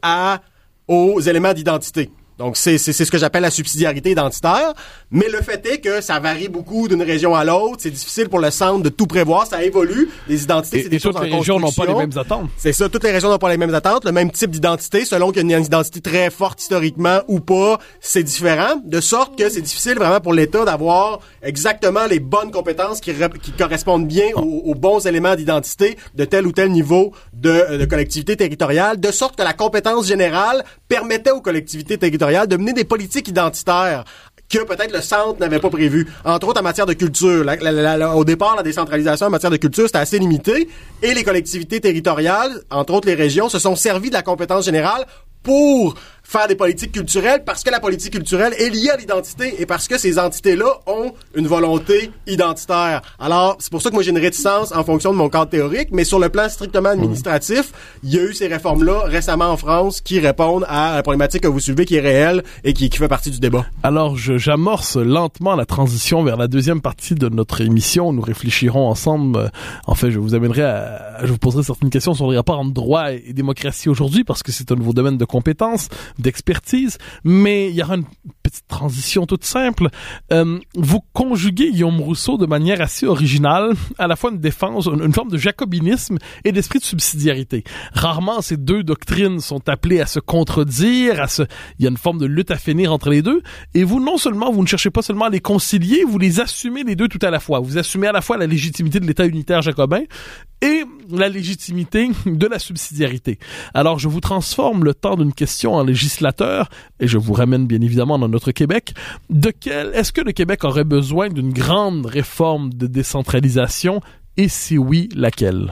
aux éléments d'identité. Donc, c'est ce que j'appelle la subsidiarité identitaire. Mais le fait est que ça varie beaucoup d'une région à l'autre. C'est difficile pour le centre de tout prévoir. Ça évolue. Les identités, c'est des choses en construction. Et toutes les régions n'ont pas les mêmes attentes. C'est ça. Toutes les régions n'ont pas les mêmes attentes. Le même type d'identité, selon qu'il y a une identité très forte historiquement ou pas, c'est différent. De sorte que c'est difficile vraiment pour l'État d'avoir exactement les bonnes compétences qui correspondent bien aux bons éléments d'identité de tel ou tel niveau de collectivité territoriale. De sorte que la compétence générale permettait aux collectivités territoriales de mener des politiques identitaires que peut-être le centre n'avait pas prévu. Entre autres, en matière de culture. Au départ, la décentralisation en matière de culture, c'était assez limité. Et les collectivités territoriales, entre autres les régions, se sont servies de la compétence générale pour faire des politiques culturelles parce que la politique culturelle est liée à l'identité et parce que ces entités-là ont une volonté identitaire. Alors, c'est pour ça que moi j'ai une réticence en fonction de mon cadre théorique, mais sur le plan strictement administratif, il y a eu ces réformes-là récemment en France qui répondent à la problématique que vous soulevez qui est réelle et qui fait partie du débat. Alors, j'amorce lentement la transition vers la deuxième partie de notre émission. Nous réfléchirons ensemble. En fait, je vous vous poserai certaines questions sur les rapports entre droit et démocratie aujourd'hui parce que c'est un nouveau domaine de compétences, d'expertise, mais il y aura une petite transition toute simple. Vous conjuguez, Guillaume Rousseau, de manière assez originale, à la fois une défense, une forme de jacobinisme et d'esprit de subsidiarité. Rarement, ces deux doctrines sont appelées à se contredire, il y a une forme de lutte à finir entre les deux, et vous, non seulement, vous ne cherchez pas seulement à les concilier, vous les assumez les deux tout à la fois. Vous assumez à la fois la légitimité de l'État unitaire jacobin et la légitimité de la subsidiarité. Alors, je vous transforme le temps d'une question en législateur, et je vous ramène bien évidemment dans notre Québec. Est-ce que le Québec aurait besoin d'une grande réforme de décentralisation, et si oui, laquelle?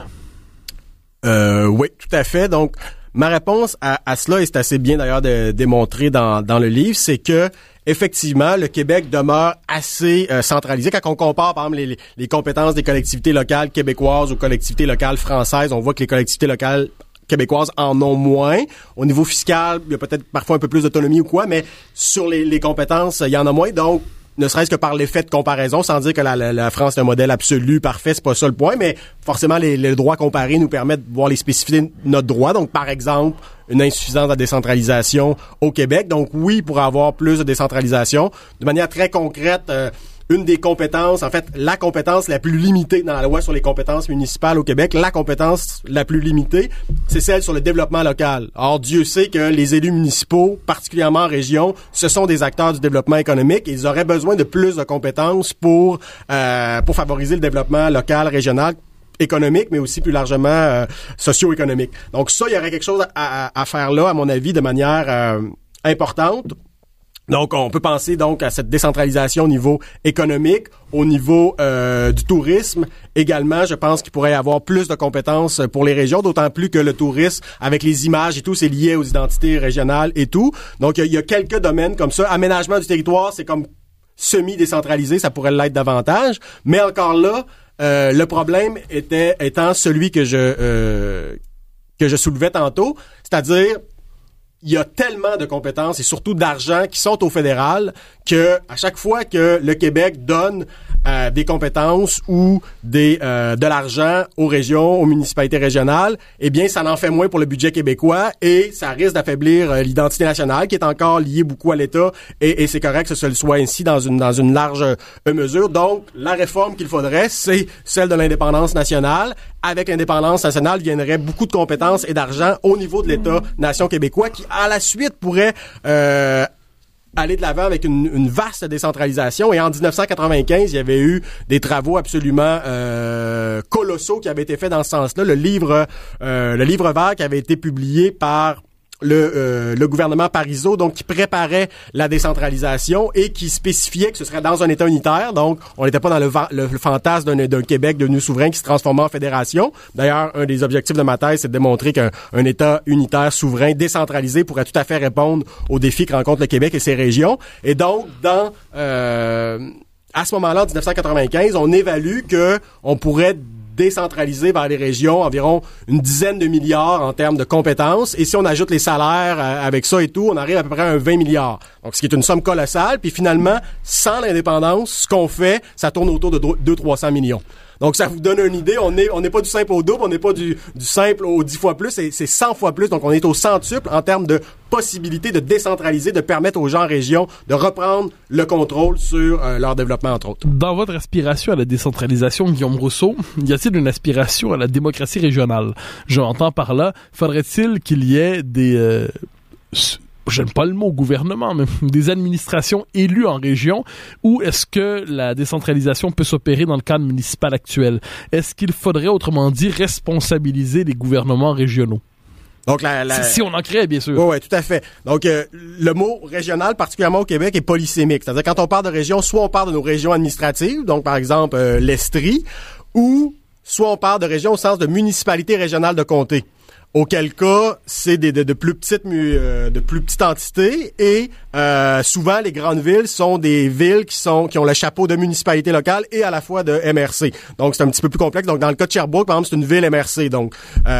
Oui, tout à fait. Donc, ma réponse à cela, et c'est assez bien d'ailleurs démontré dans le livre, c'est que effectivement, le Québec demeure assez centralisé. Quand on compare, par exemple, les compétences des collectivités locales québécoises aux collectivités locales françaises, on voit que les collectivités locales québécoises en ont moins. Au niveau fiscal, il y a peut-être parfois un peu plus d'autonomie ou quoi, mais sur les compétences, il y en a moins. Donc, ne serait-ce que par l'effet de comparaison, sans dire que la France est un modèle absolu, parfait, c'est pas ça le point, mais forcément, les droits comparés nous permettent de voir les spécificités de notre droit. Donc, par exemple, une insuffisance de la décentralisation au Québec. Donc, oui, pour avoir plus de décentralisation. De manière très concrète, une des compétences, en fait, la compétence la plus limitée dans la loi sur les compétences municipales au Québec, la compétence la plus limitée, c'est celle sur le développement local. Or, Dieu sait que les élus municipaux, particulièrement en région, ce sont des acteurs du développement économique et ils auraient besoin de plus de compétences pour favoriser le développement local, régional, économique, mais aussi plus largement socio-économique. Donc ça, il y aurait quelque chose à faire là, à mon avis, de manière importante. Donc, on peut penser donc à cette décentralisation au niveau économique, au niveau du tourisme. Également, je pense qu'il pourrait y avoir plus de compétences pour les régions, d'autant plus que le tourisme, avec les images et tout, c'est lié aux identités régionales et tout. Donc, il y a quelques domaines comme ça. Aménagement du territoire, c'est comme semi-décentralisé, ça pourrait l'être davantage. Mais encore là, le problème étant celui que je soulevais tantôt, c'est-à-dire il y a tellement de compétences et surtout d'argent qui sont au fédéral que à chaque fois que le Québec donne des compétences ou de l'argent aux régions, aux municipalités régionales, eh bien, ça en fait moins pour le budget québécois et ça risque d'affaiblir l'identité nationale qui est encore liée beaucoup à l'État et c'est correct que ce soit ainsi dans une large mesure. Donc, la réforme qu'il faudrait, c'est celle de l'indépendance nationale. Avec l'indépendance nationale, viendrait beaucoup de compétences et d'argent au niveau de l'État-nation québécois qui, à la suite, pourrait aller de l'avant avec une vaste décentralisation. Et en 1995, il y avait eu des travaux absolument colossaux qui avaient été faits dans ce sens-là. Le livre vert qui avait été publié par le gouvernement Parizeau, donc qui préparait la décentralisation et qui spécifiait que ce serait dans un État unitaire. Donc, on n'était pas dans le fantasme d'un Québec devenu souverain qui se transformait en fédération. D'ailleurs, un des objectifs de ma thèse, c'est de démontrer qu'un État unitaire, souverain, décentralisé pourrait tout à fait répondre aux défis que rencontre le Québec et ses régions. Et donc, à ce moment-là, en 1995, on évalue que on pourrait décentralisé vers les régions, environ une dizaine de milliards en termes de compétences. Et si on ajoute les salaires avec ça et tout, on arrive à peu près à un 20 milliards. Donc, ce qui est une somme colossale. Puis finalement, sans l'indépendance, ce qu'on fait, ça tourne autour de 200-300 millions. Donc, ça vous donne une idée. On n'est pas du simple au double, on n'est pas du simple au 10 fois plus, c'est 100 fois plus. Donc, on est au centuple en termes de possibilité de décentraliser, de permettre aux gens en région de reprendre le contrôle sur leur développement, entre autres. Dans votre aspiration à la décentralisation, Guillaume Rousseau, y a-t-il une aspiration à la démocratie régionale? J'entends par là, faudrait-il qu'il y ait des... j'aime pas le mot gouvernement, mais des administrations élues en région, ou est-ce que la décentralisation peut s'opérer dans le cadre municipal actuel? Est-ce qu'il faudrait, autrement dit, responsabiliser les gouvernements régionaux? Donc si on en crée, bien sûr. Oui, tout à fait. Donc, le mot régional, particulièrement au Québec, est polysémique. C'est-à-dire, quand on parle de région, soit on parle de nos régions administratives, donc par exemple l'Estrie, ou soit on parle de région au sens de municipalité régionale de comté. Auquel cas, c'est de plus petites entités et souvent les grandes villes sont des villes qui ont le chapeau de municipalité locale et à la fois de MRC. Donc c'est un petit peu plus complexe. Donc dans le cas de Sherbrooke, par exemple, c'est une ville MRC. Donc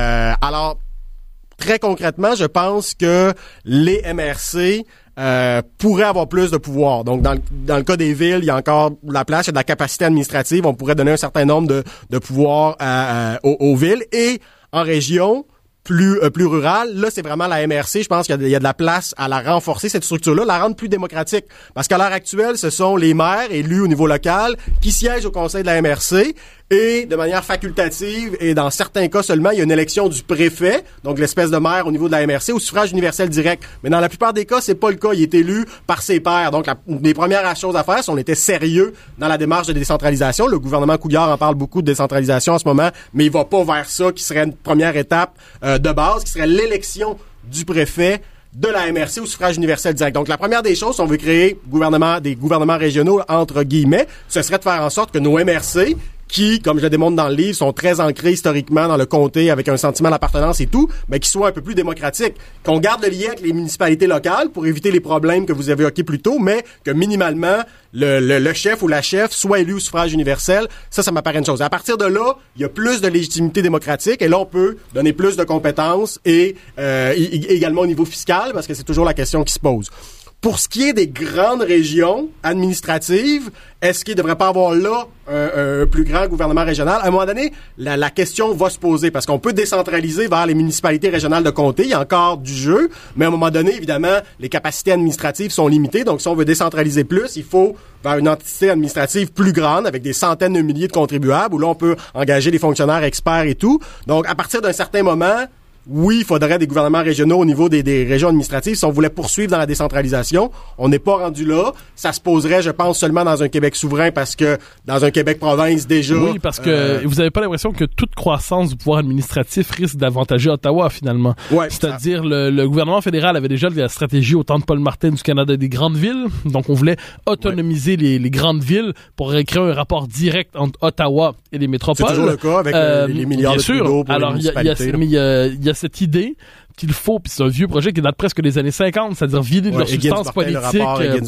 alors très concrètement, je pense que les MRC pourraient avoir plus de pouvoir. Donc, dans le cas des villes, il y a encore la place, il y a de la capacité administrative. On pourrait donner un certain nombre de pouvoirs aux villes. Et en région plus rurale, là, c'est vraiment la MRC. Je pense qu'il y a de la place à la renforcer, cette structure-là, la rendre plus démocratique. Parce qu'à l'heure actuelle, ce sont les maires élus au niveau local qui siègent au conseil de la MRC. Et de manière facultative, et dans certains cas seulement, il y a une élection du préfet, donc l'espèce de maire au niveau de la MRC, au suffrage universel direct. Mais dans la plupart des cas, c'est pas le cas. Il est élu par ses pairs. Donc, les premières choses à faire, si on était sérieux dans la démarche de décentralisation, le gouvernement Couillard en parle beaucoup de décentralisation en ce moment, mais il va pas vers ça, qui serait une première étape de base, qui serait l'élection du préfet de la MRC au suffrage universel direct. Donc, la première des choses, si on veut créer des gouvernements régionaux, entre guillemets, ce serait de faire en sorte que nos MRC, qui, comme je le démontre dans le livre, sont très ancrés historiquement dans le comté avec un sentiment d'appartenance et tout, mais qui soient un peu plus démocratiques. Qu'on garde le lien avec les municipalités locales pour éviter les problèmes que vous avez évoqués plus tôt, mais que minimalement, le chef ou la chef soit élu au suffrage universel. Ça m'apparaît une chose. À partir de là, il y a plus de légitimité démocratique et là, on peut donner plus de compétences et également au niveau fiscal, parce que c'est toujours la question qui se pose. Pour ce qui est des grandes régions administratives, est-ce qu'il ne devrait pas avoir là un plus grand gouvernement régional? À un moment donné, la question va se poser parce qu'on peut décentraliser vers les municipalités régionales de comté. Il y a encore du jeu, mais à un moment donné, évidemment, les capacités administratives sont limitées. Donc, si on veut décentraliser plus, il faut vers une entité administrative plus grande avec des centaines de milliers de contribuables où là, on peut engager des fonctionnaires experts et tout. Donc, à partir d'un certain moment, oui, il faudrait des gouvernements régionaux au niveau des régions administratives si on voulait poursuivre dans la décentralisation. On n'est pas rendu là. Ça se poserait, je pense, seulement dans un Québec souverain parce que dans un Québec province, déjà... Oui, parce que vous n'avez pas l'impression que toute croissance du pouvoir administratif risque d'avantager Ottawa, finalement. Ouais, c'est-à-dire, le gouvernement fédéral avait déjà la stratégie au temps de Paul Martin du Canada des grandes villes. Donc, on voulait autonomiser les grandes villes pour créer un rapport direct entre Ottawa et les métropoles. C'est toujours le cas avec les milliards de Trudeau pour les municipalités. Il y a cette idée qu'il faut, puis c'est un vieux projet qui date presque des années 50, c'est-à-dire vider de leur substance politique,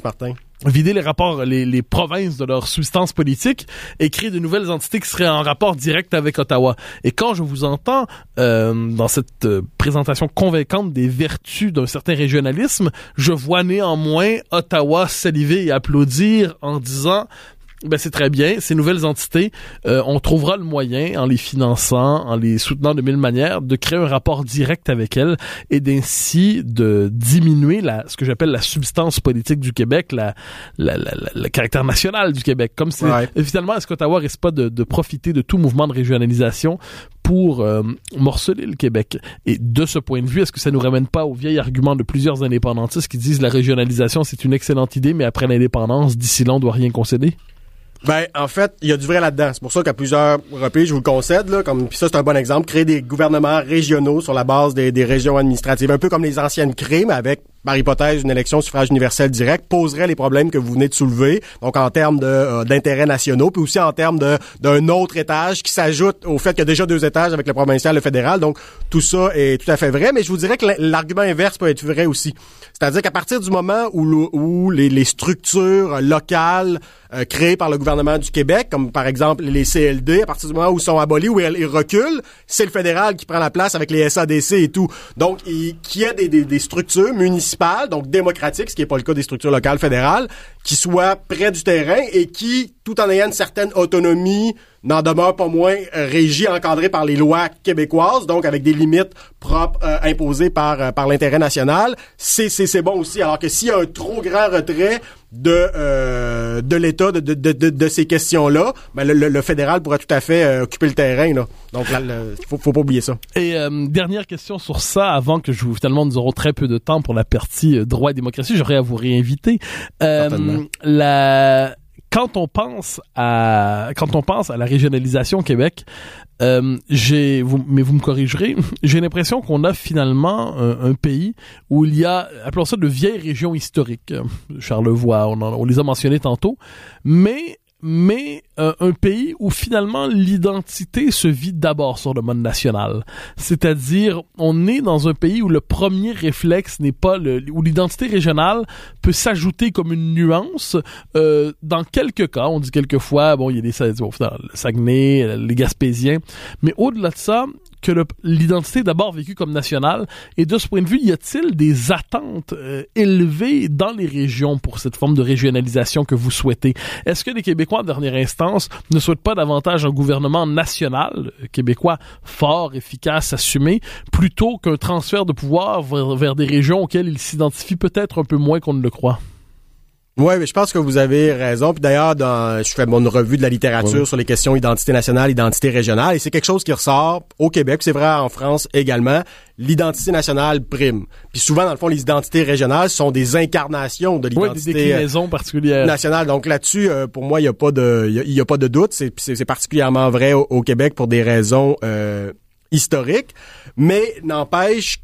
vider les rapports, les provinces de leur substance politique et créer de nouvelles entités qui seraient en rapport direct avec Ottawa. Et quand je vous entends dans cette présentation convaincante des vertus d'un certain régionalisme, je vois néanmoins Ottawa saliver et applaudir en disant... Ben c'est très bien, ces nouvelles entités, on trouvera le moyen, en les finançant, en les soutenant de mille manières, de créer un rapport direct avec elles et d'ainsi de diminuer ce que j'appelle la substance politique du Québec, le caractère national du Québec. Comme c'est finalement, est-ce qu'Ottawa risque pas de profiter de tout mouvement de régionalisation pour morceler le Québec. Et de ce point de vue, est-ce que ça nous ramène pas au vieil argument de plusieurs indépendantistes qui disent la régionalisation, c'est une excellente idée, mais après l'indépendance, d'ici là, on doit rien concéder? Ben, en fait, il y a du vrai là-dedans. C'est pour ça qu'à plusieurs reprises, je vous le concède, là, puis ça, c'est un bon exemple, créer des gouvernements régionaux sur la base des régions administratives. Un peu comme les anciennes CRE, mais avec, par hypothèse, une élection au suffrage universel direct, poserait les problèmes que vous venez de soulever. Donc, en termes d'intérêts nationaux, puis aussi en termes d'un autre étage qui s'ajoute au fait qu'il y a déjà 2 étages avec le provincial et le fédéral. Donc, tout ça est tout à fait vrai, mais je vous dirais que l'argument inverse peut être vrai aussi. C'est-à-dire qu'à partir du moment où les structures locales créées par le gouvernement du Québec, comme par exemple les CLD, à partir du moment où ils sont abolis, où ils reculent, c'est le fédéral qui prend la place avec les SADC et tout. Donc, qu'il y ait des structures municipales, donc démocratiques, ce qui n'est pas le cas des structures locales fédérales, qui soient près du terrain et qui, tout en ayant une certaine autonomie, n'en demeure pas moins régie, encadrée par les lois québécoises, donc avec des limites propres imposées par l'intérêt national, c'est bon aussi. Alors que s'il y a un trop grand retrait de l'État de ces questions-là, ben le fédéral pourrait tout à fait occuper le terrain, là. Donc là, faut pas oublier ça. Et dernière question sur ça, avant que finalement nous aurons très peu de temps pour la partie droit et démocratie, j'aurais à vous réinviter. Quand on pense à la régionalisation au Québec, mais vous me corrigerez, j'ai l'impression qu'on a finalement un pays où il y a, appelons ça de vieilles régions historiques. Charlevoix, on les a mentionnées tantôt, mais un pays où finalement l'identité se vit d'abord sur le mode national. C'est-à-dire, on est dans un pays où le premier réflexe n'est pas où l'identité régionale peut s'ajouter comme une nuance. Dans quelques cas, on dit quelquefois, bon, il y a le Saguenay, les Gaspésiens, mais au-delà de ça, que l'identité est d'abord vécue comme nationale. Et de ce point de vue, y a-t-il des attentes élevées dans les régions pour cette forme de régionalisation que vous souhaitez? Est-ce que les Québécois, en dernière instance, ne souhaitent pas davantage un gouvernement national, québécois, fort, efficace, assumé, plutôt qu'un transfert de pouvoir vers des régions auxquelles ils s'identifient peut-être un peu moins qu'on ne le croit? Oui, mais je pense que vous avez raison. Puis d'ailleurs, je fais mon revue de la littérature sur les questions identité nationale, identité régionale, et c'est quelque chose qui ressort au Québec, c'est vrai en France également. L'identité nationale prime. Puis souvent, dans le fond, les identités régionales sont des incarnations de l'identité des déclinaisons particulières nationale. Donc là-dessus, pour moi, il y a pas de doute. C'est particulièrement vrai au Québec pour des raisons historiques. Mais n'empêche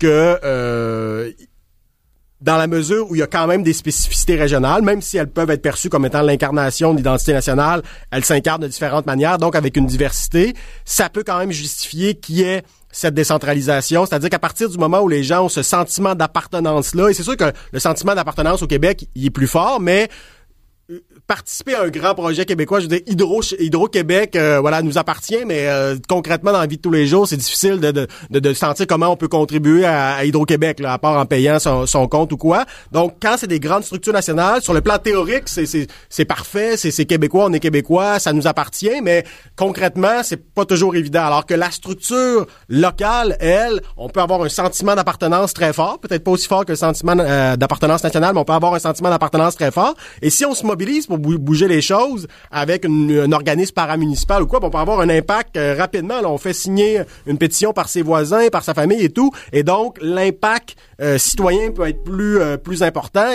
que dans la mesure où il y a quand même des spécificités régionales, même si elles peuvent être perçues comme étant l'incarnation de l'identité nationale, elles s'incarnent de différentes manières, donc avec une diversité, ça peut quand même justifier qu'il y ait cette décentralisation, c'est-à-dire qu'à partir du moment où les gens ont ce sentiment d'appartenance-là, et c'est sûr que le sentiment d'appartenance au Québec, il est plus fort, mais participer à un grand projet québécois, je veux dire, Hydro-Québec, nous appartient, mais concrètement, dans la vie de tous les jours, c'est difficile de sentir comment on peut contribuer à Hydro-Québec, là, à part en payant son compte ou quoi. Donc, quand c'est des grandes structures nationales, sur le plan théorique, c'est parfait, c'est québécois, on est québécois, ça nous appartient, mais concrètement, c'est pas toujours évident. Alors que la structure locale, elle, on peut avoir un sentiment d'appartenance très fort, peut-être pas aussi fort que le sentiment d'appartenance nationale, mais on peut avoir un sentiment d'appartenance très fort. Et si on se mobilise pour bouger les choses avec un organisme paramunicipal ou quoi, on peut avoir un impact rapidement. Là, on fait signer une pétition par ses voisins, par sa famille et tout, et donc l'impact citoyen peut être plus important.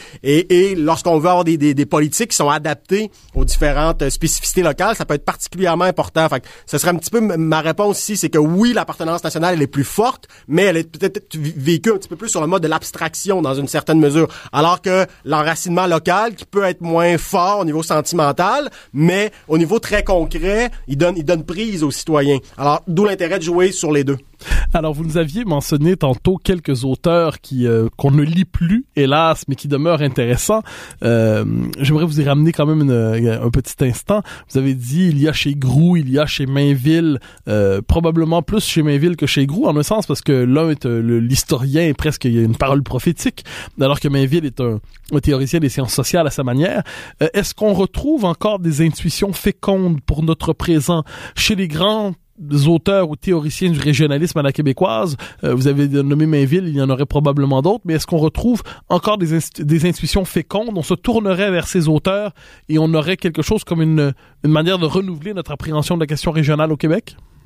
Et lorsqu'on veut avoir des politiques qui sont adaptées aux différentes spécificités locales, ça peut être particulièrement important. Fait que ce serait un petit peu ma réponse ici, c'est que oui, l'appartenance nationale elle est plus forte, mais elle est peut-être vécue un petit peu plus sur le mode de l'abstraction dans une certaine mesure, alors que l'enracinement local qui peut être moins fort au niveau sentimental, mais au niveau très concret, il donne prise aux citoyens. Alors, d'où l'intérêt de jouer sur les deux. Alors, vous nous aviez mentionné tantôt quelques auteurs qu'on ne lit plus, hélas, mais qui demeurent intéressants. J'aimerais vous y ramener quand même un petit instant. Vous avez dit, il y a chez Groulx, il y a chez Mainville, probablement plus chez Mainville que chez Groulx, en un sens, parce que l'un est l'historien et presque il y a une parole prophétique, alors que Mainville est un théoricien des sciences sociales à sa manière. Est-ce qu'on retrouve encore des intuitions fécondes pour notre présent chez les grands auteurs ou théoriciens du régionalisme à la québécoise? Vous avez nommé Mainville, il y en aurait probablement d'autres, mais est-ce qu'on retrouve encore des intuitions fécondes? On se tournerait vers ces auteurs et on aurait quelque chose comme une manière de renouveler notre appréhension de la question régionale au Québec?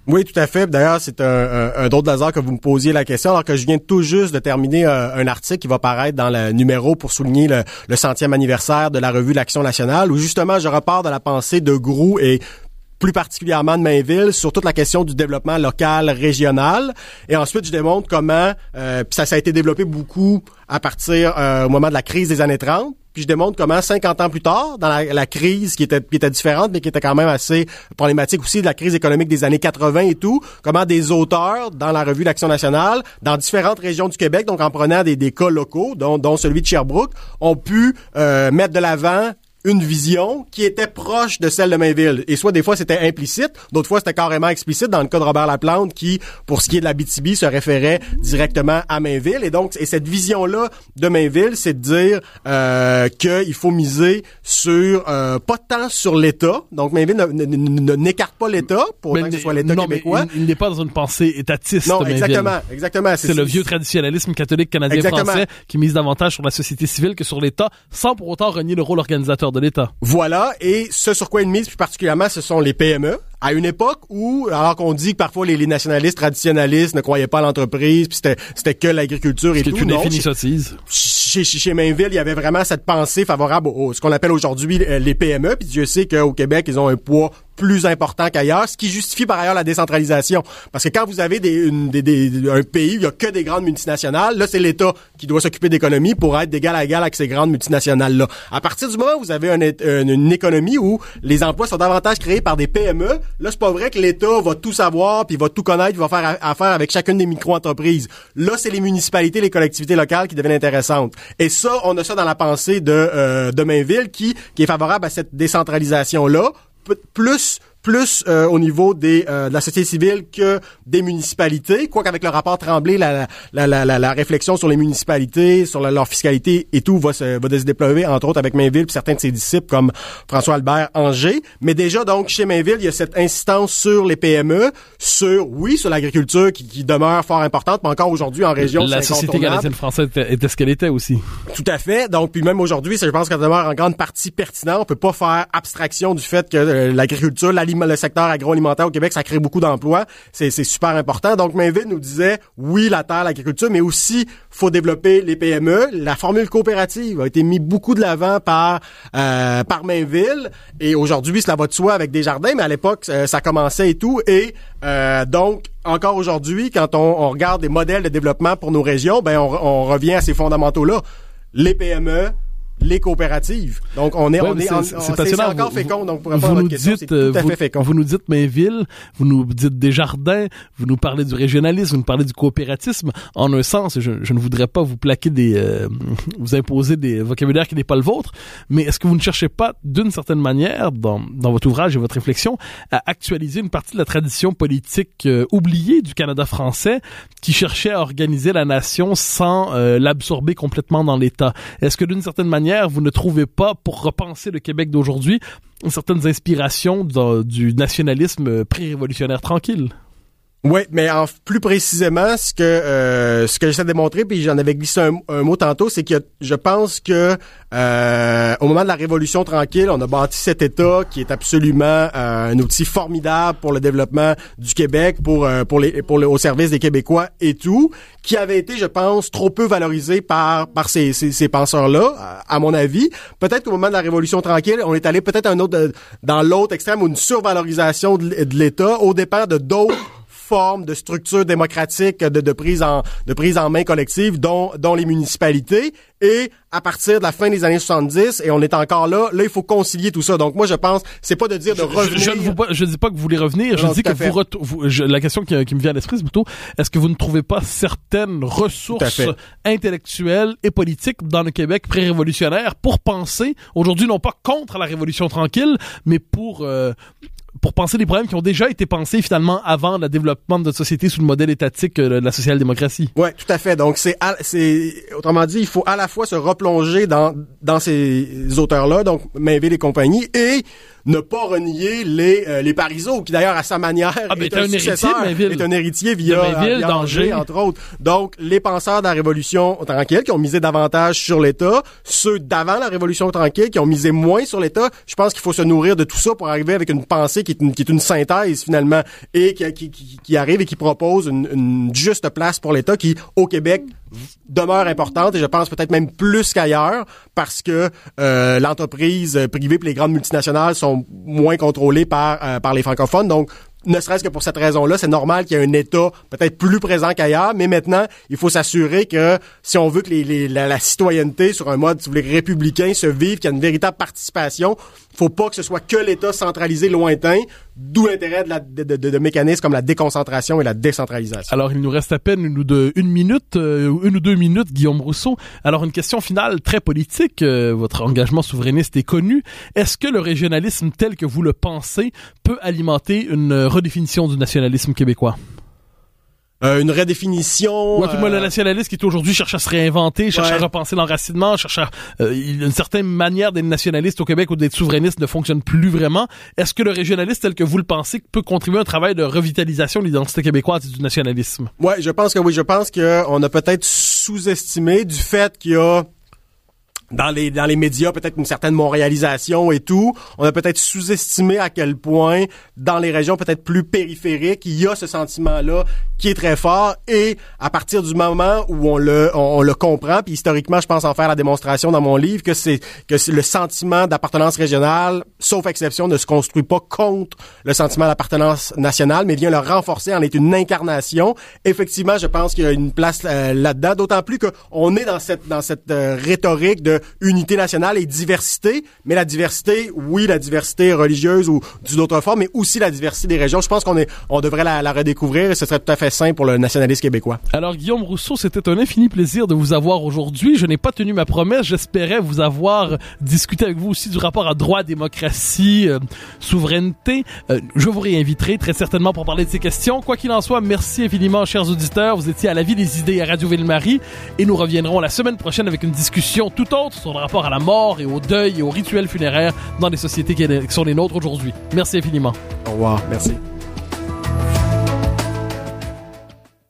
Oui, tout à fait. D'ailleurs, c'est un drôle de hasard que vous me posiez la question, alors que je viens tout juste de terminer un article qui va paraître dans le numéro pour souligner le 100e anniversaire de la Revue de l'Action nationale, où justement je repars de la pensée de Groulx et plus particulièrement de Mainville, sur toute la question du développement local, régional. Et ensuite, je démontre comment, puis ça a été développé beaucoup à partir au moment de la crise des années 30. Puis je démontre comment 50 ans plus tard, dans la crise qui était différente, mais qui était quand même assez problématique aussi, de la crise économique des années 80 et tout, comment des auteurs dans la Revue d'Action nationale, dans différentes régions du Québec, donc en prenant des cas locaux, dont celui de Sherbrooke, ont pu mettre de l'avant une vision qui était proche de celle de Mainville. Et soit des fois c'était implicite, d'autres fois c'était carrément explicite, dans le cas de Robert Laplante qui, pour ce qui est de l'Abitibi, se référait directement à Mainville. Et donc, cette vision-là de Mainville, c'est de dire qu'il faut miser sur pas tant sur l'État. Donc Mainville n'écarte pas l'État pour autant que ce soit l'État québécois. Mais il n'est pas dans une pensée étatiste. Non, Mainville. exactement. C'est le vieux traditionnalisme catholique canadien-français qui mise davantage sur la société civile que sur l'État, sans pour autant renier le rôle organisateur de l'État. Voilà, et ce sur quoi il mise plus particulièrement, ce sont les PME. À une époque où, alors qu'on dit que parfois les nationalistes traditionnalistes ne croyaient pas à l'entreprise, puis c'était que l'agriculture et tout. C'est une infinie sottise. Chez Mainville, il y avait vraiment cette pensée favorable ce qu'on appelle aujourd'hui les PME, puis Dieu sait qu'au Québec, ils ont un poids plus important qu'ailleurs, ce qui justifie par ailleurs la décentralisation. Parce que quand vous avez un pays où il y a que des grandes multinationales, là, c'est l'État qui doit s'occuper d'économie pour être d'égal à égal avec ces grandes multinationales-là. À partir du moment où vous avez une économie où les emplois sont davantage créés par des PME, là, c'est pas vrai que l'État va tout savoir, puis va tout connaître, puis va faire affaire avec chacune des micro-entreprises. Là, c'est les municipalités, les collectivités locales qui deviennent intéressantes. Et ça, on a ça dans la pensée de Mainville qui est favorable à cette décentralisation-là, plus au niveau de la société civile que des municipalités, quoique avec le rapport Tremblay, la réflexion sur les municipalités, sur leur fiscalité et tout va se déployer, entre autres avec Mainville puis certains de ses disciples comme François-Albert Anger. Mais déjà, donc, chez Mainville, il y a cette insistance sur les PME, sur l'agriculture qui demeure fort importante, mais encore aujourd'hui en région, la société canadienne-française était ce qu'elle était aussi. Tout à fait. Donc, puis même aujourd'hui, je pense qu'elle demeure en grande partie pertinent. On peut pas faire abstraction du fait que l'agriculture, le secteur agroalimentaire au Québec, ça crée beaucoup d'emplois. C'est super important. Donc, Mainville nous disait, oui, la terre, l'agriculture, mais aussi, faut développer les PME. La formule coopérative a été mise beaucoup de l'avant par Mainville. Et aujourd'hui, cela va de soi avec Desjardins, mais à l'époque, ça commençait et tout. Et donc, encore aujourd'hui, quand on regarde des modèles de développement pour nos régions, ben on revient à ces fondamentaux-là. Les PME, les coopératives. Donc, c'est encore fécond. Donc, pour répondre à votre question, c'est tout à fait fécond. Vous nous dites Mainville, vous nous dites Desjardins, vous nous parlez du régionalisme, vous nous parlez du coopératisme. En un sens, je ne voudrais pas vous plaquer vous imposer des vocabulaires qui n'est pas le vôtre, mais est-ce que vous ne cherchez pas, d'une certaine manière, dans votre ouvrage et votre réflexion, à actualiser une partie de la tradition politique oubliée du Canada français qui cherchait à organiser la nation sans l'absorber complètement dans l'État? Est-ce que d'une certaine manière, vous ne trouvez pas, pour repenser le Québec d'aujourd'hui, certaines inspirations du nationalisme pré-révolutionnaire tranquille? Oui, mais plus précisément, ce que j'essaie de démontrer, puis j'en avais glissé un mot tantôt, c'est que je pense que au moment de la Révolution tranquille, on a bâti cet État qui est absolument un outil formidable pour le développement du Québec, au service des Québécois et tout, qui avait été, je pense, trop peu valorisé par ces penseurs-là, à mon avis. Peut-être qu'au moment de la Révolution tranquille, on est allé peut-être dans l'autre extrême, où une survalorisation de l'État au dépens de d'autres forme de structure démocratique de prise en main collective dont les municipalités. Et à partir de la fin des années 70, et on est encore là, il faut concilier tout ça. Donc moi, je pense, c'est pas de dire de revenir. Je dis pas que vous voulez revenir, je dis que la question qui me vient à l'esprit, c'est plutôt, est-ce que vous ne trouvez pas certaines ressources intellectuelles et politiques dans le Québec pré-révolutionnaire pour penser, aujourd'hui, non pas contre la Révolution tranquille, mais pour penser les problèmes qui ont déjà été pensés finalement avant le développement de notre société sous le modèle étatique de la social-démocratie. Ouais, tout à fait. Donc autrement dit, il faut à la fois se replonger dans ces auteurs-là, donc Mainville et compagnie, et ne pas renier les Parizeau, qui d'ailleurs à sa manière est un successeur, est un héritier via Angers, entre autres. Donc, les penseurs de la Révolution tranquille, qui ont misé davantage sur l'État, ceux d'avant la Révolution tranquille, qui ont misé moins sur l'État, je pense qu'il faut se nourrir de tout ça pour arriver avec une pensée qui est une synthèse, finalement, et qui arrive et qui propose une juste place pour l'État qui, au Québec, demeure importante, et je pense peut-être même plus qu'ailleurs, parce que l'entreprise privée et les grandes multinationales sont moins contrôlées par les francophones. Donc, ne serait-ce que pour cette raison-là, c'est normal qu'il y ait un État peut-être plus présent qu'ailleurs, mais maintenant, il faut s'assurer que si on veut que la citoyenneté sur un mode, si vous voulez, républicain se vive, qu'il y a une véritable participation, faut pas que ce soit que l'État centralisé lointain, d'où l'intérêt de mécanismes comme la déconcentration et la décentralisation. Alors, il nous reste à peine une ou deux minutes, Guillaume Rousseau. Alors, une question finale très politique. Votre engagement souverainiste est connu. Est-ce que le régionalisme tel que vous le pensez peut alimenter une redéfinition du nationalisme québécois? Une redéfinition... Ouais, moi, le nationaliste qui est aujourd'hui cherche à se réinventer, cherche à repenser l'enracinement, cherche à... une certaine manière d'être nationaliste au Québec ou d'être souverainiste ne fonctionne plus vraiment. Est-ce que le régionaliste tel que vous le pensez peut contribuer à un travail de revitalisation de l'identité québécoise et du nationalisme? Ouais, je pense que oui. Je pense qu'on a peut-être sous-estimé du fait qu'il y a dans les médias peut-être une certaine montréalisation et tout. On a peut-être sous-estimé à quel point dans les régions peut-être plus périphériques, il y a ce sentiment-là qui est très fort, et à partir du moment où on le comprend, puis historiquement, je pense en faire la démonstration dans mon livre, que c'est le sentiment d'appartenance régionale, sauf exception, ne se construit pas contre le sentiment d'appartenance nationale, mais vient le renforcer, en est une incarnation. Effectivement, je pense qu'il y a une place là-dedans, d'autant plus qu'on est dans cette rhétorique de unité nationale et diversité, mais la diversité, oui, la diversité religieuse ou d'une autre forme, mais aussi la diversité des régions. Je pense qu'on devrait la redécouvrir, et ce serait tout à fait sain pour le nationalisme québécois. Alors, Guillaume Rousseau, c'était un infini plaisir de vous avoir aujourd'hui. Je n'ai pas tenu ma promesse. J'espérais vous avoir discuté avec vous aussi du rapport à droit, démocratie, souveraineté. Je vous réinviterai très certainement pour parler de ces questions. Quoi qu'il en soit, merci infiniment, chers auditeurs. Vous étiez à La Vie des idées à Radio Ville-Marie, et nous reviendrons la semaine prochaine avec une discussion tout autre sur le rapport à la mort et au deuil et aux rituels funéraires dans les sociétés qui sont les nôtres aujourd'hui. Merci infiniment. Au revoir. Merci.